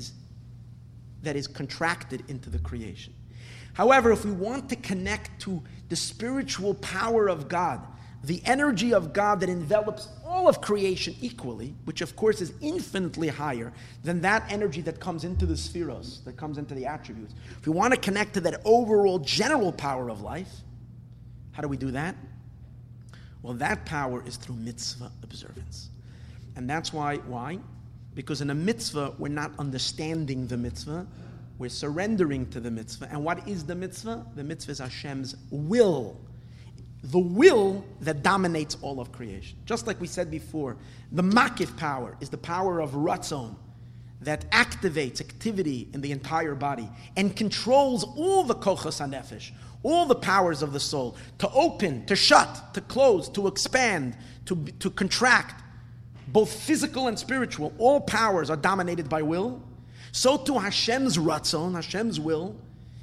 is contracted into the creation. However, if we want to connect to the spiritual power of God, the energy of God that envelops all of creation equally, which of course is infinitely higher than that energy that comes into the spheros, that comes into the attributes. If we want to connect to that overall general power of life, how do we do that? Well, that power is through mitzvah observance. And that's why? Because in a mitzvah, we're not understanding the mitzvah, we're surrendering to the mitzvah. And what is the mitzvah? The mitzvah is Hashem's will. The will that dominates all of creation. Just like we said before, the makif power is the power of ratzon that activates activity in the entire body and controls all the kochos hanefesh, all the powers of the soul, to open, to shut, to close, to expand, to contract, both physical and spiritual. All powers are dominated by will. So too Hashem's ratzon, Hashem's will,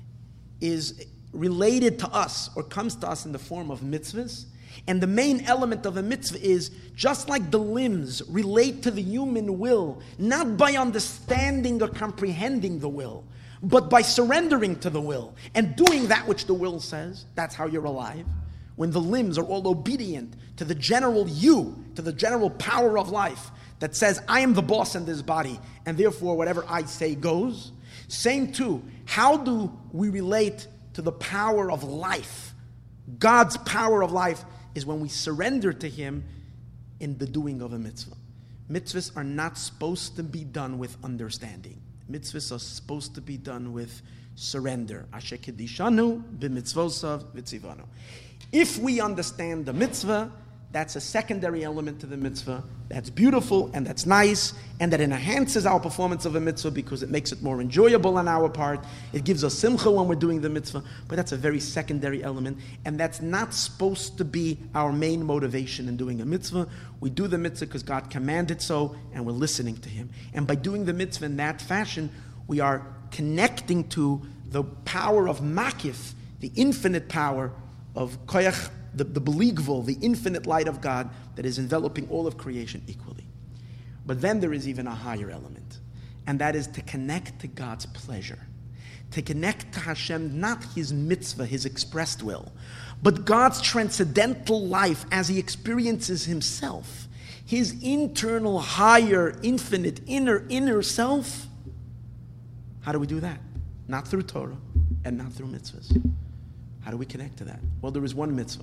is related to us or comes to us in the form of mitzvahs. And the main element of a mitzvah is, just like the limbs relate to the human will, not by understanding or comprehending the will, but by surrendering to the will and doing that which the will says. That's how you're alive. When the limbs are all obedient to the general you, to the general power of life that says, I am the boss in this body, and therefore whatever I say goes. Same too, how do we relate to the power of life? God's power of life is when we surrender to Him in the doing of a mitzvah. Mitzvahs are not supposed to be done with understanding. Mitzvahs are supposed to be done with surrender. Asher kedishanu b'mitzvosav v'tzivanu. If we understand the mitzvah, that's a secondary element to the mitzvah. That's beautiful and that's nice, and that enhances our performance of a mitzvah because it makes it more enjoyable on our part. It gives us simcha when we're doing the mitzvah, but that's a very secondary element, and that's not supposed to be our main motivation in doing a mitzvah. We do the mitzvah because God commanded so, and we're listening to Him. And by doing the mitzvah in that fashion, we are connecting to the power of makif, the infinite power of koyach, the beligvul, the infinite light of God that is enveloping all of creation equally. But then there is even a higher element, and that is to connect to God's pleasure, to connect to Hashem, not His mitzvah, His expressed will, but God's transcendental life as He experiences Himself, His internal, higher, infinite, inner self. How do we do that? Not through Torah and not through mitzvahs. How do we connect to that? Well, there is one mitzvah.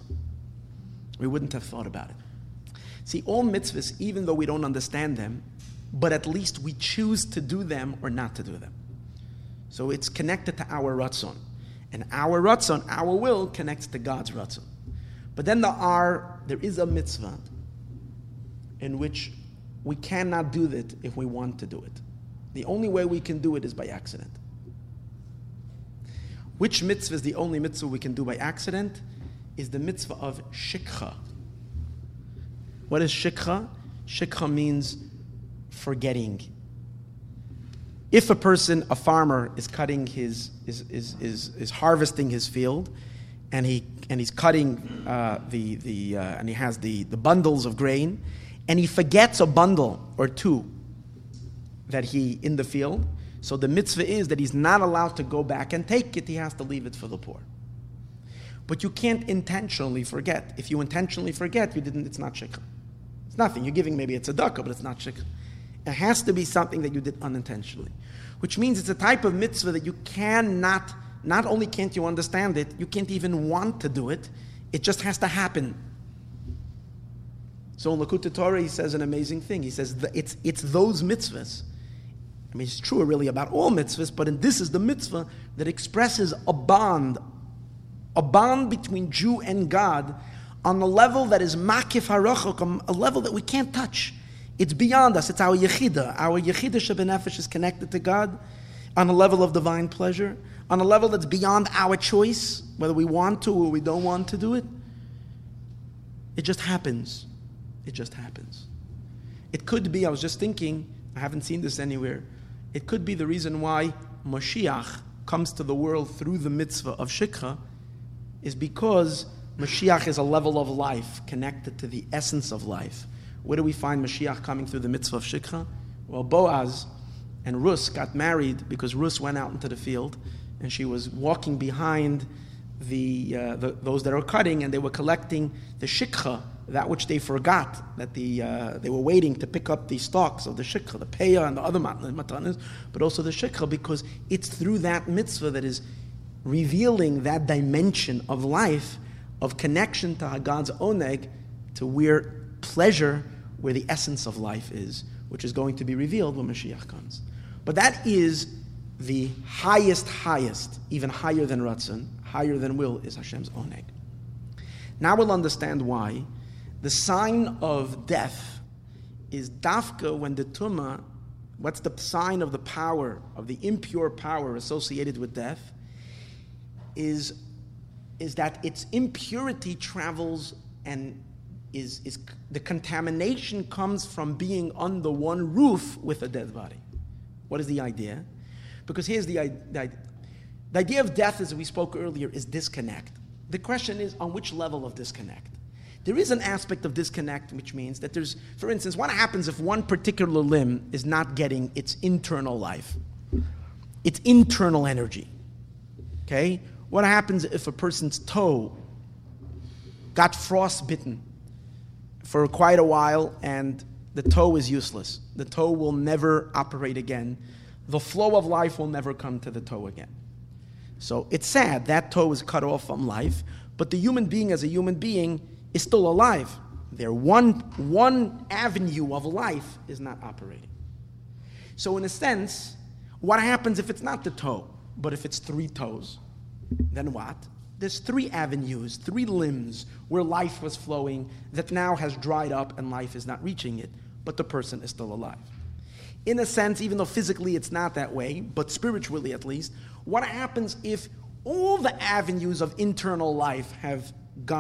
We wouldn't have thought about it. See, all mitzvahs, even though we don't understand them, but at least we choose to do them or not to do them. So it's connected to our ratzon. And our ratzon, our will, connects to God's ratzon. But then there is a mitzvah in which we cannot do it if we want to do it. The only way we can do it is by accident. Which mitzvah is the only mitzvah we can do by accident? Is the mitzvah of shikha. What is shikha? Shikha means forgetting. If a farmer is cutting is harvesting his field, and he's cutting and he has the bundles of grain, and he forgets a bundle or two that he in the field, so the mitzvah is that he's not allowed to go back and take it. He has to leave it for the poor. But you can't intentionally forget. If you intentionally forget, it's not shikha. It's nothing. You're giving maybe a tzedakah, but it's not shikha. It has to be something that you did unintentionally, which means it's a type of mitzvah that you cannot, not only can't you understand it, you can't even want to do it. It just has to happen. So in Likutei Torah, he says an amazing thing. He says that it's those mitzvahs. I mean, it's true really about all mitzvahs, but this is the mitzvah that expresses a bond between Jew and God on a level that is makif harachok, a level that we can't touch. It's beyond us. It's our yechida. Our yechida shebenefesh is connected to God on a level of divine pleasure, on a level that's beyond our choice, whether we want to or we don't want to do it. It just happens. It just happens. It could be, I was just thinking, I haven't seen this anywhere, it could be the reason why Mashiach comes to the world through the mitzvah of shikha is because Mashiach is a level of life connected to the essence of life. Where do we find Mashiach coming through the mitzvah of shikha? Well, Boaz and Rus got married because Rus went out into the field and she was walking behind those that are cutting, and they were collecting the shikha, that which they forgot, that they were waiting to pick up the stalks of the shikha, the peah and the other matanas, but also the shikha, because it's through that mitzvah that is revealing that dimension of life, of connection to God's oneg, to where pleasure, where the essence of life is, which is going to be revealed when Mashiach comes. But that is the highest, even higher than Ratzon, higher than will, is Hashem's oneg. Now we'll understand why the sign of death is dafka when the tumah, what's the sign of the power, of the impure power associated with death, is that its impurity travels and is the contamination comes from being under one roof with a dead body. What is the idea? Because here's the idea of death, as we spoke earlier, is disconnect. The question is, on which level of disconnect? There is an aspect of disconnect, which means that there's, for instance, what happens if one particular limb is not getting its internal life, its internal energy? Okay? What happens if a person's toe got frostbitten for quite a while and the toe is useless? The toe will never operate again. The flow of life will never come to the toe again. So it's sad, that toe is cut off from life, but the human being as a human being is still alive. Their one avenue of life is not operating. So in a sense, what happens if it's not the toe, but if it's three toes? Then what? There's three avenues, three limbs where life was flowing that now has dried up and life is not reaching it, but the person is still alive. In a sense, even though physically it's not that way, but spiritually at least, what happens if all the avenues of internal life have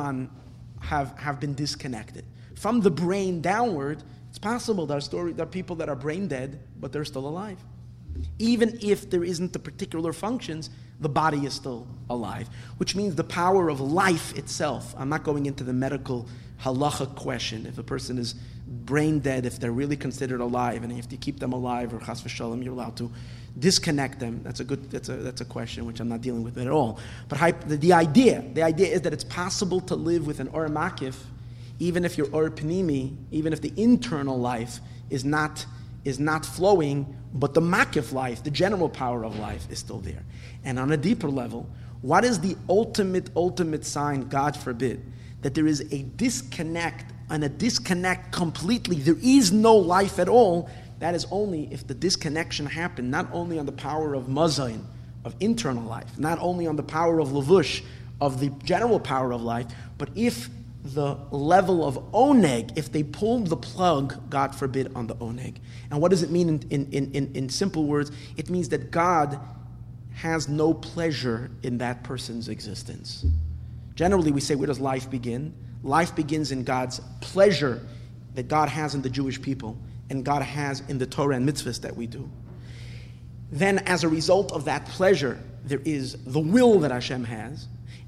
been disconnected? From the brain downward, it's possible there are people that are brain dead, but they're still alive. Even if there isn't the particular functions, the body is still alive, which means the power of life itself. I'm not going into the medical halacha question. If a person is brain dead, if they're really considered alive, and if you keep them alive, or chas v'shalom, you're allowed to disconnect them. That's a question which I'm not dealing with at all. But the idea is that it's possible to live with an or makif, even if your or pnimi, even if the internal life is not flowing, but the makif life, the general power of life, is still there. And on a deeper level, what is the ultimate sign, God forbid, that there is a disconnect, and a disconnect completely, there is no life at all? That is only if the disconnection happened, not only on the power of mazayin, of internal life, not only on the power of levush, of the general power of life, but if the level of oneg, if they pulled the plug, God forbid, on the oneg. And what does it mean in simple words? It means that God has no pleasure in that person's existence. Generally, we say, where does life begin? Life begins in God's pleasure that God has in the Jewish people and God has in the Torah and mitzvahs that we do. Then, as a result of that pleasure, there is the will that Hashem has,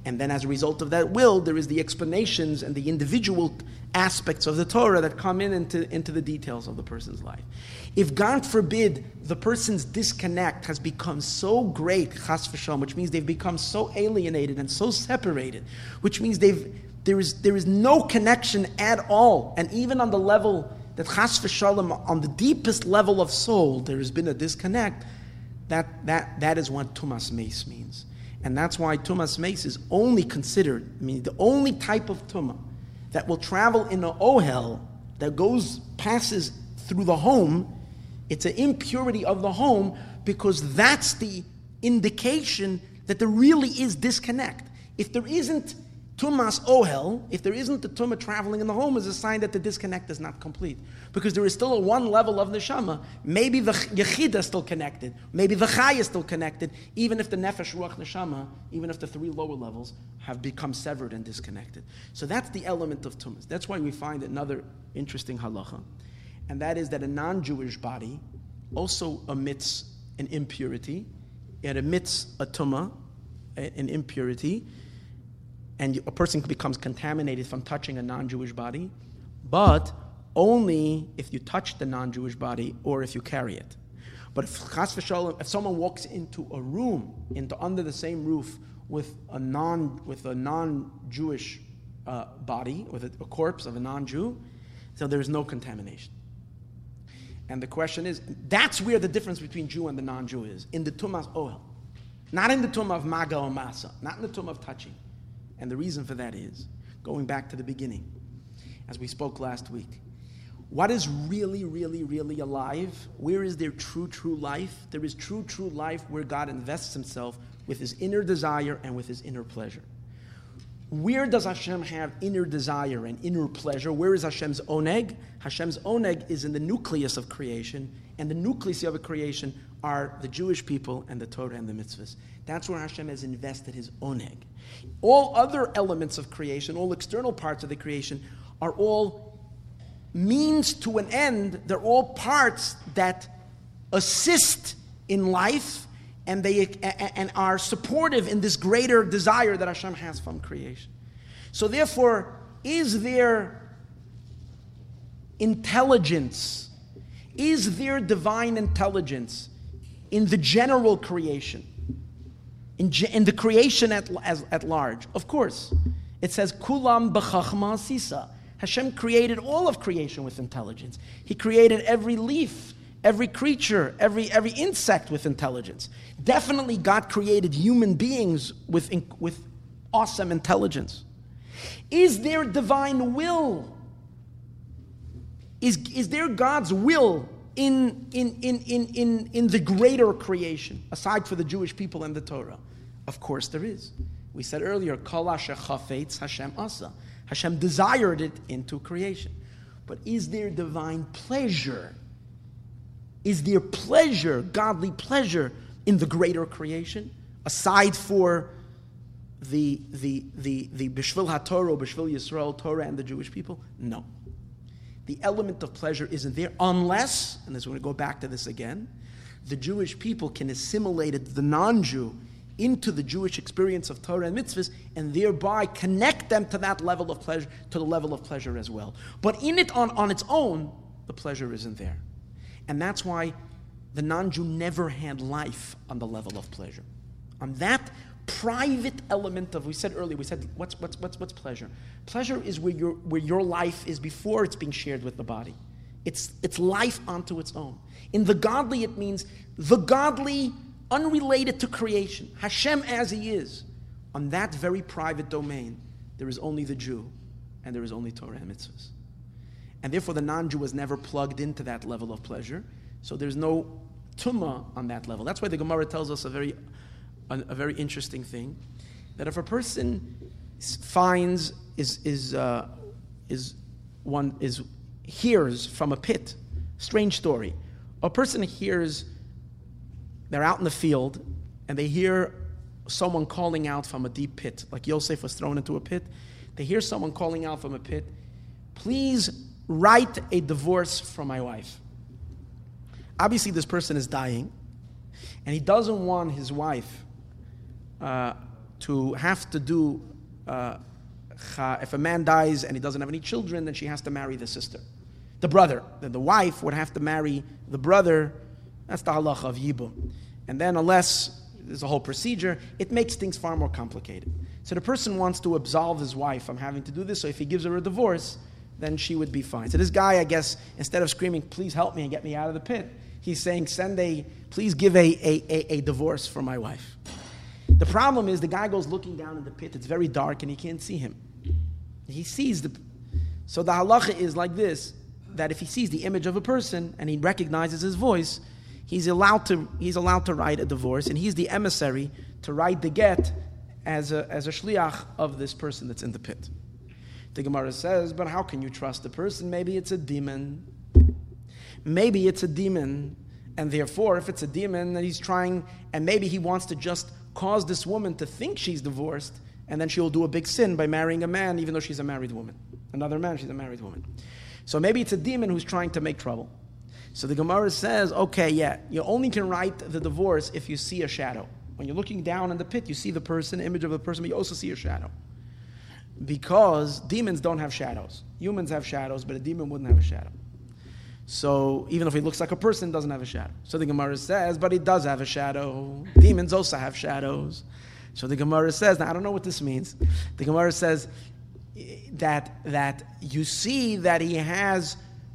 And then as a result of that will, there is the explanations and the individual aspects of the Torah that come into the details of the person's life. If, God forbid, the person's disconnect has become so great, chas v'shalom, which means they've become so alienated and so separated, which means there is no connection at all, and even on the level that chas v'shalom, on the deepest level of soul, there has been a disconnect, that is what tumas meis means. And that's why tumas meis is only considered, the only type of tumah that will travel in an ohel, that passes through the home. It's an impurity of the home, because that's the indication that there really is disconnect. If there isn't tumas ohel, if there isn't the tumah traveling in the home, is a sign that the disconnect is not complete. Because there is still a one level of neshama. Maybe the yechida is still connected. Maybe the chay is still connected, even if the nefesh, ruach, neshama, even if the three lower levels have become severed and disconnected. So that's the element of tumas. That's why we find another interesting halacha, and that is that a non-Jewish body also emits an impurity. It emits a tumah, an impurity, and a person becomes contaminated from touching a non-Jewish body, but only if you touch the non-Jewish body or if you carry it. But if chas v'shalom, if someone walks into a room, under the same roof with a non-Jewish body, with a corpse of a non-Jew, so there is no contamination. And the question is, that's where the difference between Jew and the non-Jew is, in the tumas ohel, not in the tumah of maga or masa, not in the tumah of touching. And the reason for that is, going back to the beginning, as we spoke last week, what is really, really, really alive? Where is there true life? There is true life where God invests himself with his inner desire and with his inner pleasure. Where does Hashem have inner desire and inner pleasure? Where is Hashem's oneg? Hashem's oneg is in the nucleus of creation, and the nucleus of a creation are the Jewish people and the Torah and the mitzvahs. That's where Hashem has invested his oneg. All other elements of creation, all external parts of the creation, are all means to an end. They're all parts that assist in life, and and are supportive in this greater desire that Hashem has from creation. So therefore, is there intelligence? Is there divine intelligence in the general creation? In the creation at large? Of course. It says, Kulam b'chachma sisa. Hashem created all of creation with intelligence. He created every leaf, every creature, every insect with intelligence. Definitely God created human beings with awesome intelligence. Is there divine will? Is there God's will in the greater creation, aside for the Jewish people and the Torah? Of course there is. We said earlier, Kol asher chafetz Hashem asa. Hashem desired it into creation. But is there divine pleasure? Is there pleasure, godly pleasure, in the greater creation, aside for the Bishvil HaTorah, Bishvil Yisrael, Torah, and the Jewish people? No. The element of pleasure isn't there unless, and as we're going to go back to this again, the Jewish people can assimilate the non-Jew into the Jewish experience of Torah and mitzvahs, and thereby connect them to that level of pleasure, to the level of pleasure as well. But in it, on its own, the pleasure isn't there. And that's why the non-Jew never had life on the level of pleasure. On that private element of, we said earlier, what's pleasure? Pleasure is where your life is before it's being shared with the body. It's life onto its own. In the godly, it means the godly, unrelated to creation, Hashem as he is. On that very private domain, there is only the Jew, and there is only Torah and mitzvahs. And therefore the non-Jew was never plugged into that level of pleasure, so there's no tumah on that level. That's why the Gemara tells us a very interesting thing, that if a person hears from a pit, strange story. A person hears, they're out in the field, and they hear someone calling out from a deep pit, like Yosef was thrown into a pit. They hear someone calling out from a pit, please write a divorce for my wife. Obviously this person is dying, and he doesn't want his wife to have to do, if a man dies and he doesn't have any children, then she has to marry the sister. The brother. Then the wife would have to marry the brother. That's the halacha of yibum. And then unless there's a whole procedure, it makes things far more complicated. So the person wants to absolve his wife from having to do this, so if he gives her a divorce, then she would be fine. So this guy, I guess, instead of screaming, please help me and get me out of the pit, he's saying, please give a divorce for my wife. The problem is the guy goes looking down in the pit, it's very dark and he can't see him. He sees so the halacha is like this, that if he sees the image of a person and he recognizes his voice, he's allowed to write a divorce, and he's the emissary to write the get as a shliach of this person that's in the pit. The Gemara says, but how can you trust the person? Maybe it's a demon. Maybe it's a demon, and therefore, if it's a demon, then he's trying, and maybe he wants to just cause this woman to think she's divorced, and then she'll do a big sin by marrying a man, even though she's a married woman. Another man, she's a married woman. So maybe it's a demon who's trying to make trouble. So the Gemara says, okay, yeah, you only can write the divorce if you see a shadow. When you're looking down in the pit, you see the person, image of the person, but you also see a shadow. Because demons don't have shadows. Humans have shadows, but a demon wouldn't have a shadow. So even if he looks like a person, it doesn't have a shadow. So the Gemara says, but he does have a shadow. Demons also have shadows. So the Gemara says, now I don't know what this means. The Gemara says that you see that he has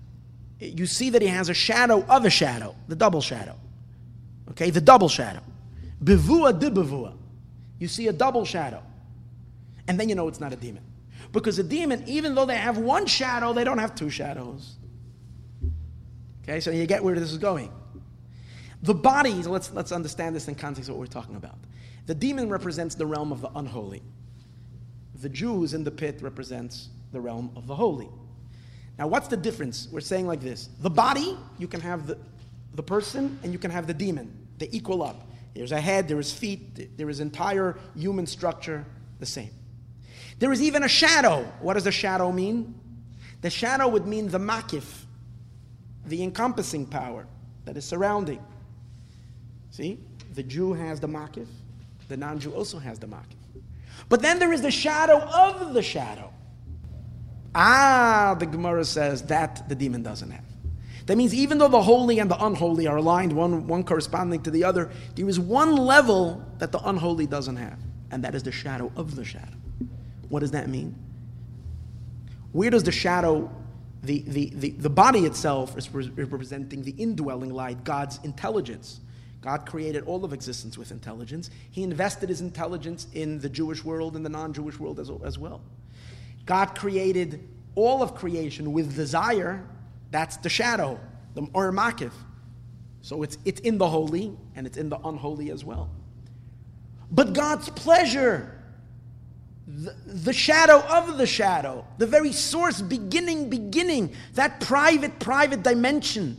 a shadow of a shadow, the double shadow. Okay, the double shadow. Bevua de bevua. You see a double shadow. And then you know it's not a demon. Because a demon, even though they have one shadow, they don't have two shadows. Okay, so you get where this is going. The body, let's understand this in context of what we're talking about. The demon represents the realm of the unholy. The Jew who's in the pit represents the realm of the holy. Now, what's the difference? We're saying like this. The body, you can have the person and you can have the demon. They equal up. There's a head, there is feet, there is entire human structure, the same. There is even a shadow. What does the shadow mean? The shadow would mean the makif, the encompassing power that is surrounding. See? The Jew has the makif. The non-Jew also has the makif. But then there is the shadow of the shadow. The Gemara says that the demon doesn't have. That means even though the holy and the unholy are aligned, one corresponding to the other, there is one level that the unholy doesn't have, and that is the shadow of the shadow. What does that mean? Where does the shadow, the body itself is representing the indwelling light, God's intelligence. God created all of existence with intelligence. He invested his intelligence in the Jewish world and the non-Jewish world as well. God created all of creation with desire. That's the shadow, or makif. So it's in the holy and it's in the unholy as well. But God's pleasure, the shadow of the shadow, the very source, beginning, that private dimension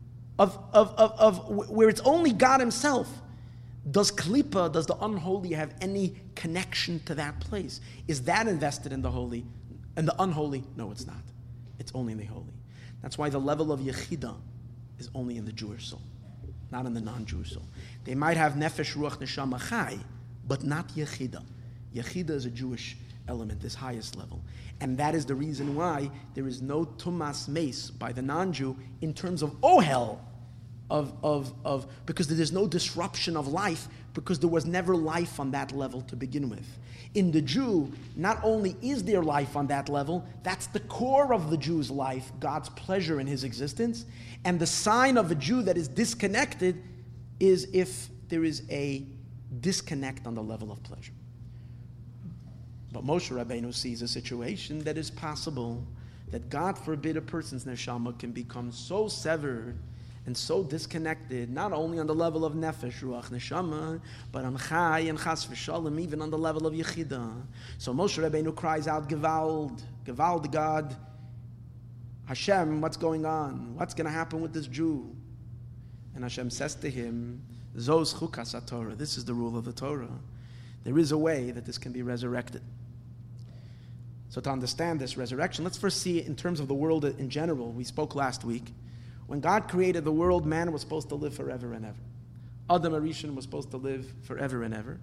of where it's only God himself. Does Klippa, does the unholy have any connection to that place? Is that invested in the holy? And the unholy? No, it's not. It's only in the holy. That's why the level of Yechida is only in the Jewish soul, not in the non-Jewish soul. They might have Nefesh, Ruach, Neshama, Chai, but not Yechida. Yechida is a Jewish element, this highest level. And that is the reason why there is no Tumas Meis by the non-Jew in terms of Ohel, because there's no disruption of life, because there was never life on that level to begin with. In the Jew, not only is there life on that level, that's the core of the Jew's life, God's pleasure in his existence, and the sign of a Jew that is disconnected is if there is a disconnect on the level of pleasure. But Moshe Rabbeinu sees a situation that is possible, that God forbid a person's neshama can become so severed and so disconnected, not only on the level of nefesh, ruach, neshama, but on chai and chas v'shalom, even on the level of yechida. So Moshe Rabbeinu cries out, Gewalt, Gewalt God, Hashem, what's going on? What's going to happen with this Jew? And Hashem says to him, Zos chukas HaTorah, this is the rule of the Torah. There is a way that this can be resurrected. So to understand this resurrection, let's first see it in terms of the world in general. We spoke last week. When God created the world, man was supposed to live forever and ever. Adam Arishon was supposed to live forever and ever.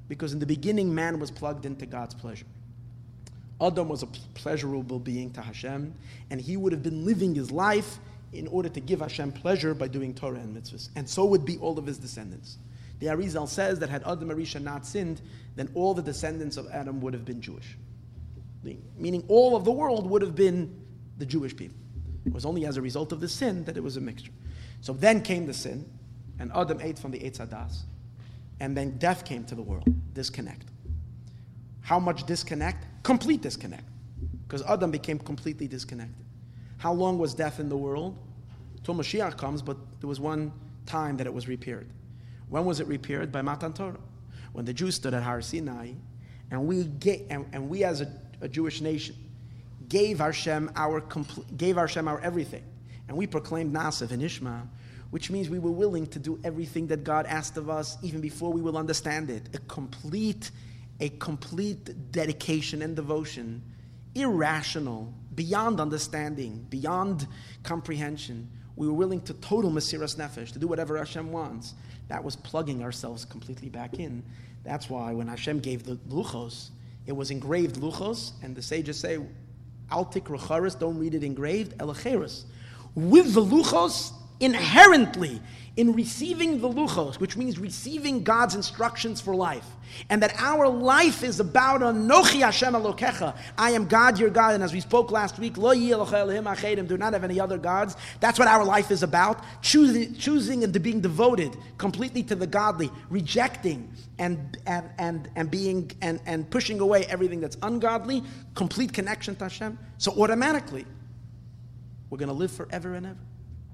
Because in the beginning, man was plugged into God's pleasure. Adam was a pleasurable being to Hashem, and he would have been living his life in order to give Hashem pleasure by doing Torah and mitzvahs. And so would be all of his descendants. The Arizal says that had Adam Arisha not sinned, then all the descendants of Adam would have been Jewish. Meaning all of the world would have been the Jewish people. It was only as a result of the sin that it was a mixture. So then came the sin, and Adam ate from the Eitz Hadas. And then death came to the world. Disconnect. How much disconnect? Complete disconnect. Because Adam became completely disconnected. How long was death in the world? Till Mashiach comes, but there was one time that it was repaired. When was it repaired? By Matan Torah. When the Jews stood at Har Sinai, and we as a Jewish nation gave Hashem our everything, and we proclaimed Na'aseh v'Nishma, which means we were willing to do everything that God asked of us, even before we will understand it. A complete dedication and devotion, irrational, beyond understanding, beyond comprehension. We were willing to total Mesiras Nefesh, to do whatever Hashem wants. That was plugging ourselves completely back in. That's why when Hashem gave the Luchos, it was engraved Luchos, and the sages say, Al tikra charis, don't read it engraved, elacheris. With the Luchos, inherently, in receiving the Luchos, which means receiving God's instructions for life, and that our life is about Anochi Hashem Elokecha, I am God, your God, and as we spoke last week, Lo yeh Elochei Elohim achedim, do not have any other gods. That's what our life is about, choosing and being devoted completely to the godly, rejecting and being and pushing away everything that's ungodly, complete connection to Hashem. So automatically, we're going to live forever and ever.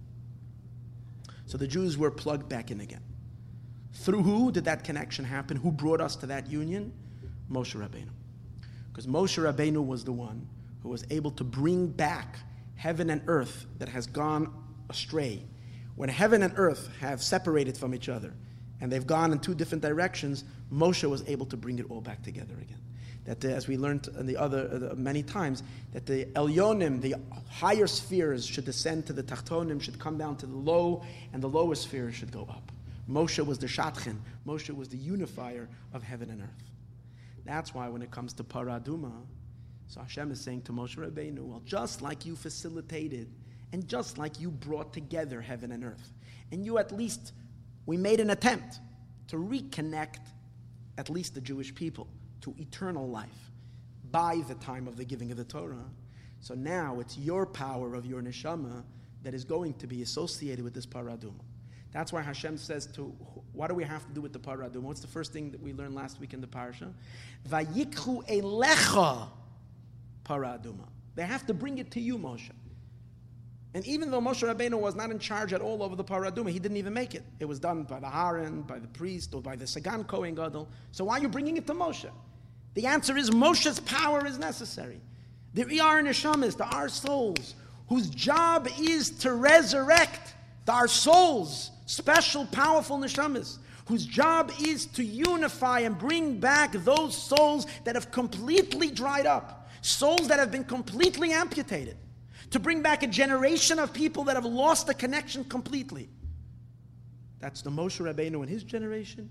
So the Jews were plugged back in again. Through who did that connection happen? Who brought us to that union? Moshe Rabbeinu. Because Moshe Rabbeinu was the one who was able to bring back heaven and earth that has gone astray. When heaven and earth have separated from each other and they've gone in two different directions, Moshe was able to bring it all back together again. That as we learned in the other many times, that the Elyonim, the higher spheres, should descend to the Tachtonim, should come down to the low, and the lower spheres should go up. Moshe was the Shatchin. Moshe was the unifier of heaven and earth. That's why when it comes to Paraduma, so Hashem is saying to Moshe Rabbeinu, well, just like you facilitated, and just like you brought together heaven and earth, and we made an attempt to reconnect at least the Jewish people to eternal life by the time of the giving of the Torah. So now it's your power of your neshama that is going to be associated with this paraduma. That's why Hashem says what do we have to do with the paraduma? What's the first thing that we learned last week in the parsha? Vayikchu elecha paraduma. They have to bring it to you, Moshe. And even though Moshe Rabbeinu was not in charge at all over the paraduma, he didn't even make it. It was done by the Haran, by the priest, or by the Sagan Kohen Gadol. So why are you bringing it to Moshe? The answer is Moshe's power is necessary. There are neshamas, there are souls, whose job is to resurrect. There are souls, special, powerful neshamas, whose job is to unify and bring back those souls that have completely dried up, souls that have been completely amputated, to bring back a generation of people that have lost the connection completely. That's the Moshe Rabbeinu and his generation,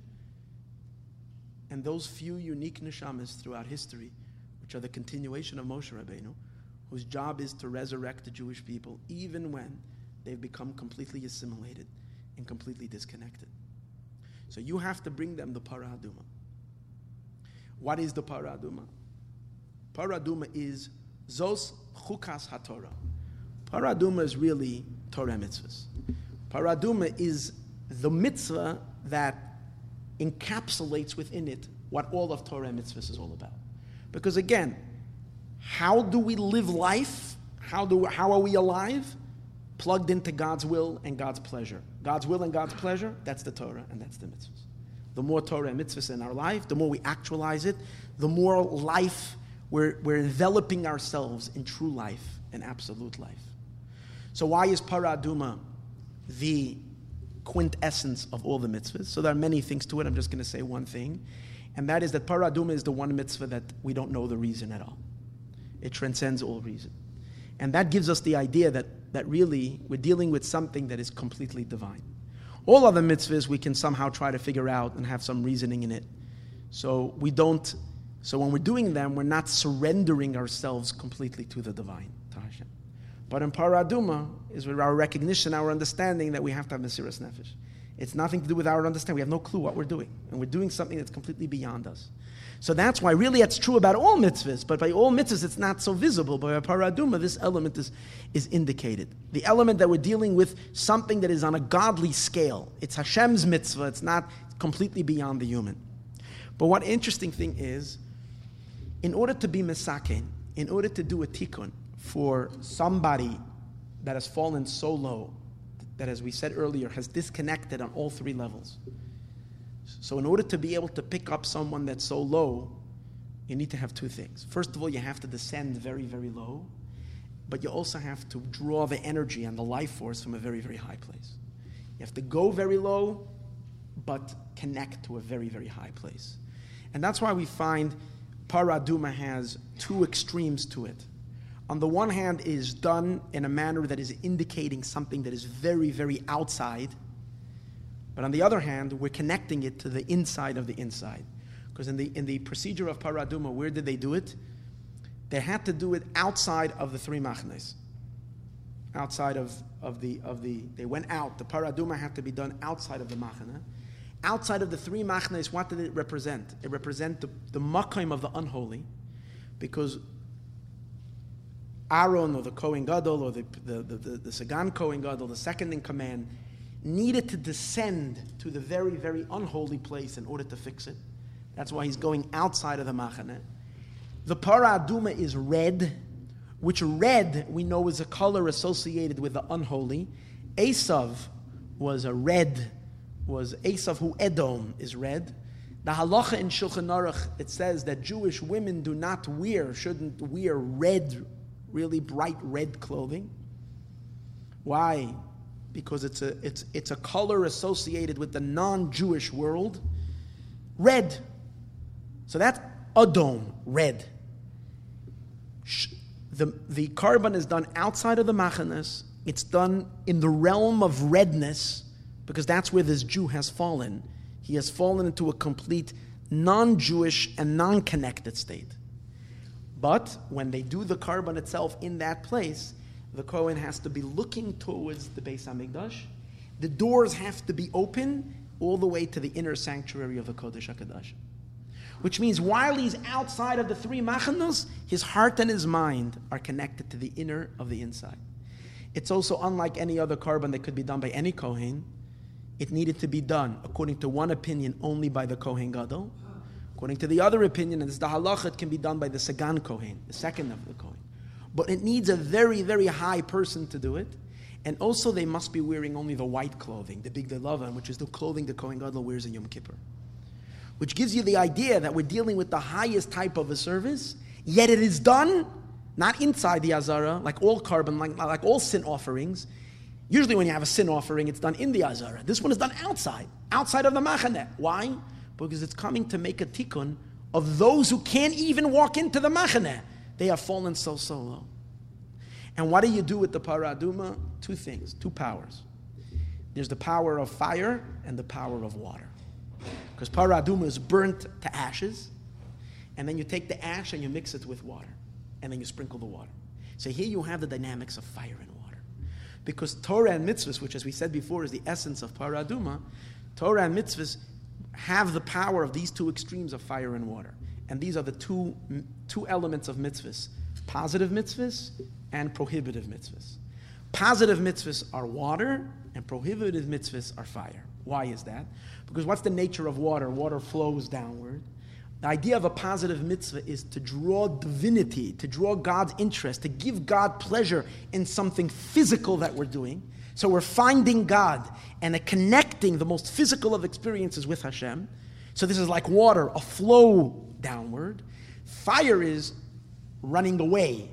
and those few unique neshamas throughout history, which are the continuation of Moshe Rabbeinu, whose job is to resurrect the Jewish people, even when they've become completely assimilated and completely disconnected. So you have to bring them the paraduma. What is the paraduma? Paraduma is Zos Chukas HaTorah. Paraduma is really Torah mitzvahs. Paraduma is the mitzvah that encapsulates within it what all of Torah mitzvahs is all about. Because again, how do we live life? How are we alive? Plugged into God's will and God's pleasure. God's will and God's pleasure, that's the Torah and that's the mitzvahs. The more Torah and mitzvahs in our life, the more we actualize it, the more life we're enveloping ourselves in true life and absolute life. So why is Paraduma the quintessence of all the mitzvahs? So there are many things to it. I'm just going to say one thing, and that is that Paraduma is the one mitzvah that we don't know the reason at all. It transcends all reason. And that gives us the idea that really we're dealing with something that is completely divine. All other mitzvahs we can somehow try to figure out and have some reasoning in it. So when we're doing them, we're not surrendering ourselves completely to the divine, to Hashem. But in Parah Adumah is with our recognition, our understanding that we have to have Mesiras Nefesh. It's nothing to do with our understanding. We have no clue what we're doing. And we're doing something that's completely beyond us. So that's why really it's true about all mitzvahs, but by all mitzvahs it's not so visible. But by Parah Adumah, this element is indicated. The element that we're dealing with, something that is on a godly scale. It's Hashem's mitzvah, it's not completely beyond the human. But one interesting thing is, in order to be mesaken, in order to do a tikkun for somebody that has fallen so low, that as we said earlier, has disconnected on all three levels. So in order to be able to pick up someone that's so low, you need to have two things. First of all, you have to descend very, very low, but you also have to draw the energy and the life force from a very, very high place. You have to go very low, but connect to a very, very high place. And that's why we find Parah Adumah has two extremes to it. On the one hand, it is done in a manner that is indicating something that is very, very outside. But on the other hand, we're connecting it to the inside of the inside. Because in the procedure of Parah Adumah, where did they do it? They had to do it outside of the three machnes. Outside of the they went out. The Parah Adumah had to be done outside of the machane. Outside of the three machnes, what did it represent? It represented the makom of the unholy, because Aaron or the Kohen Gadol or the Sagan Kohen Gadol, the second in command, needed to descend to the very, very unholy place in order to fix it. That's why he's going outside of the machane. The Parah Adumah is red, which red we know is a color associated with the unholy. Esav was a red, was Esav who Edom is red. The halacha in Shulchan Aruch, it says that Jewish women shouldn't wear red, really bright red clothing. Why? Because it's a color associated with the non-Jewish world. Red. So that's Adom, red. The carbon is done outside of the machanas. It's done in the realm of redness, because that's where this Jew has fallen. He has fallen into a complete non-Jewish and non-connected state. But when they do the carbon itself in that place, the Kohen has to be looking towards the Beis HaMikdash. The doors have to be open all the way to the inner sanctuary of the Kodesh HaKadosh. Which means while he's outside of the three machanos, his heart and his mind are connected to the inner of the inside. It's also unlike any other carbon that could be done by any Kohen. It needed to be done, according to one opinion, only by the Kohen Gadol. According to the other opinion, and it's the halacha, it can be done by the Sagan Kohen, the second of the Kohen. But it needs a very, very high person to do it. And also they must be wearing only the white clothing, the Bigdei Lavan, which is the clothing the Kohen Gadol wears in Yom Kippur. Which gives you the idea that we're dealing with the highest type of a service, yet it is done not inside the Azara, like all carbon, like all sin offerings. Usually when you have a sin offering, it's done in the Azara. This one is done outside of the Machaneh. Why? Because it's coming to make a tikkun of those who can't even walk into the Machaneh. They have fallen so low. And what do you do with the Parah Adumah? Two things, two powers. There's the power of fire and the power of water. Because Parah Adumah is burnt to ashes, and then you take the ash and you mix it with water, and then you sprinkle the water. So here you have the dynamics of fire and water. Because Torah and mitzvahs, which as we said before is the essence of Parah Adumah, Torah and mitzvahs have the power of these two extremes of fire and water. And these are the two elements of mitzvahs, positive mitzvahs and prohibitive mitzvahs. Positive mitzvahs are water, and prohibitive mitzvahs are fire. Why is that? Because what's the nature of water? Water flows downward. The idea of a positive mitzvah is to draw divinity, to draw God's interest, to give God pleasure in something physical that we're doing. So we're finding God and connecting the most physical of experiences with Hashem. So this is like water, a flow downward. Fire is running away.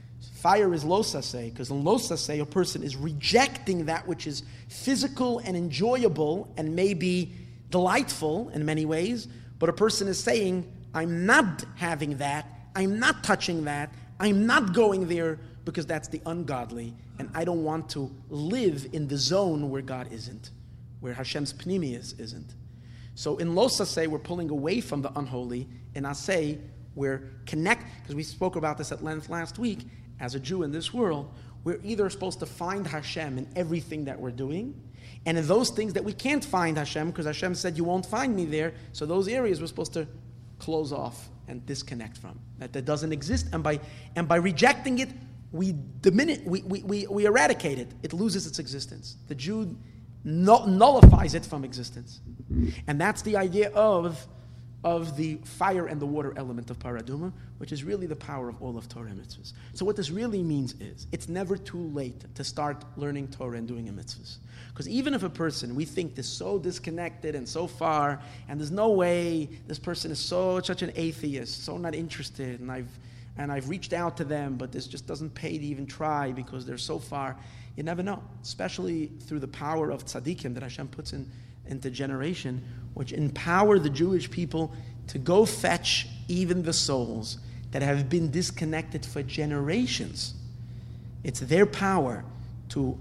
Fire is losaseh, because in losaseh, a person is rejecting that which is physical and enjoyable and maybe delightful in many ways, but a person is saying, I'm not having that, I'm not touching that, I'm not going there, because that's the ungodly, and I don't want to live in the zone where God isn't, where Hashem's pnimius isn't. So in Lo Saseh, we're pulling away from the unholy. In Aseh, we're because we spoke about this at length last week. As a Jew in this world, we're either supposed to find Hashem in everything that we're doing, and in those things that we can't find Hashem, because Hashem said you won't find me there, so those areas we're supposed to close off and disconnect from. That doesn't exist, and by rejecting it, we diminish, we eradicate it. It loses its existence. The Jew nullifies it from existence. And that's the idea of the fire and the water element of Paraduma, which is really the power of all of Torah and mitzvahs. So what this really means is, it's never too late to start learning Torah and doing a mitzvahs. Because even if a person, we think, is so disconnected and so far, and there's no way this person is such an atheist, so not interested, and I've reached out to them, but this just doesn't pay to even try because they're so far. You never know, especially through the power of tzaddikim that Hashem puts into generation, which empower the Jewish people to go fetch even the souls that have been disconnected for generations. It's their power to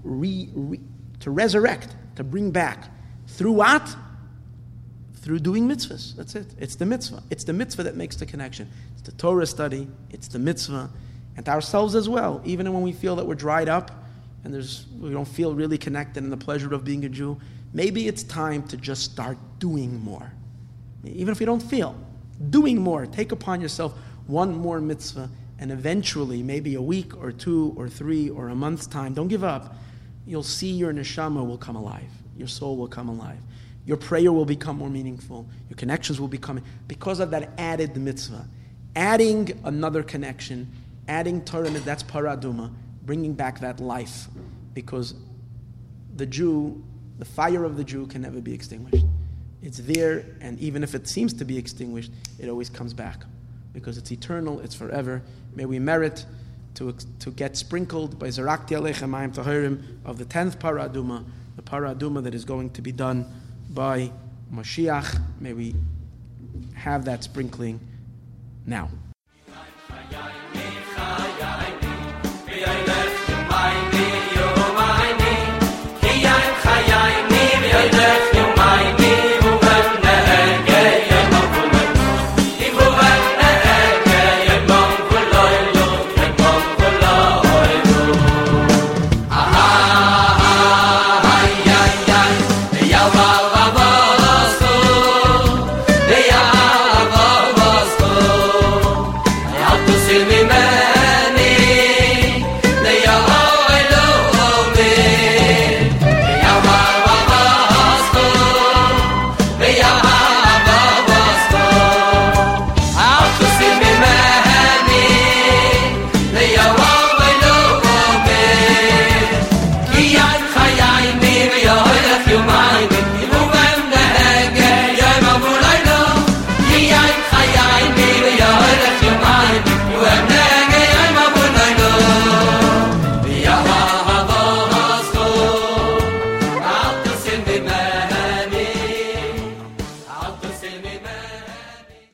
resurrect, to bring back. Through what? Through doing mitzvahs. That's it. It's the mitzvah. It's the mitzvah that makes the connection. It's the Torah study. It's the mitzvah. And to ourselves as well. Even when we feel that we're dried up and we don't feel really connected in the pleasure of being a Jew, maybe it's time to just start doing more. Even if you don't feel. Doing more. Take upon yourself one more mitzvah, and eventually, maybe a week or 2 or 3 or a month's time, don't give up. You'll see your neshama will come alive. Your soul will come alive. Your prayer will become more meaningful. Your connections will become, because of that added mitzvah. Adding another connection, adding Torah, that's paraduma, bringing back that life. Because the Jew, the fire of the Jew can never be extinguished. It's there, and even if it seems to be extinguished, it always comes back. Because it's eternal, it's forever. May we merit to get sprinkled by Zarakti Aleichem Mayim Tahirim of the 10th Paraduma, the Paraduma that is going to be done by Mashiach. May we have that sprinkling now. I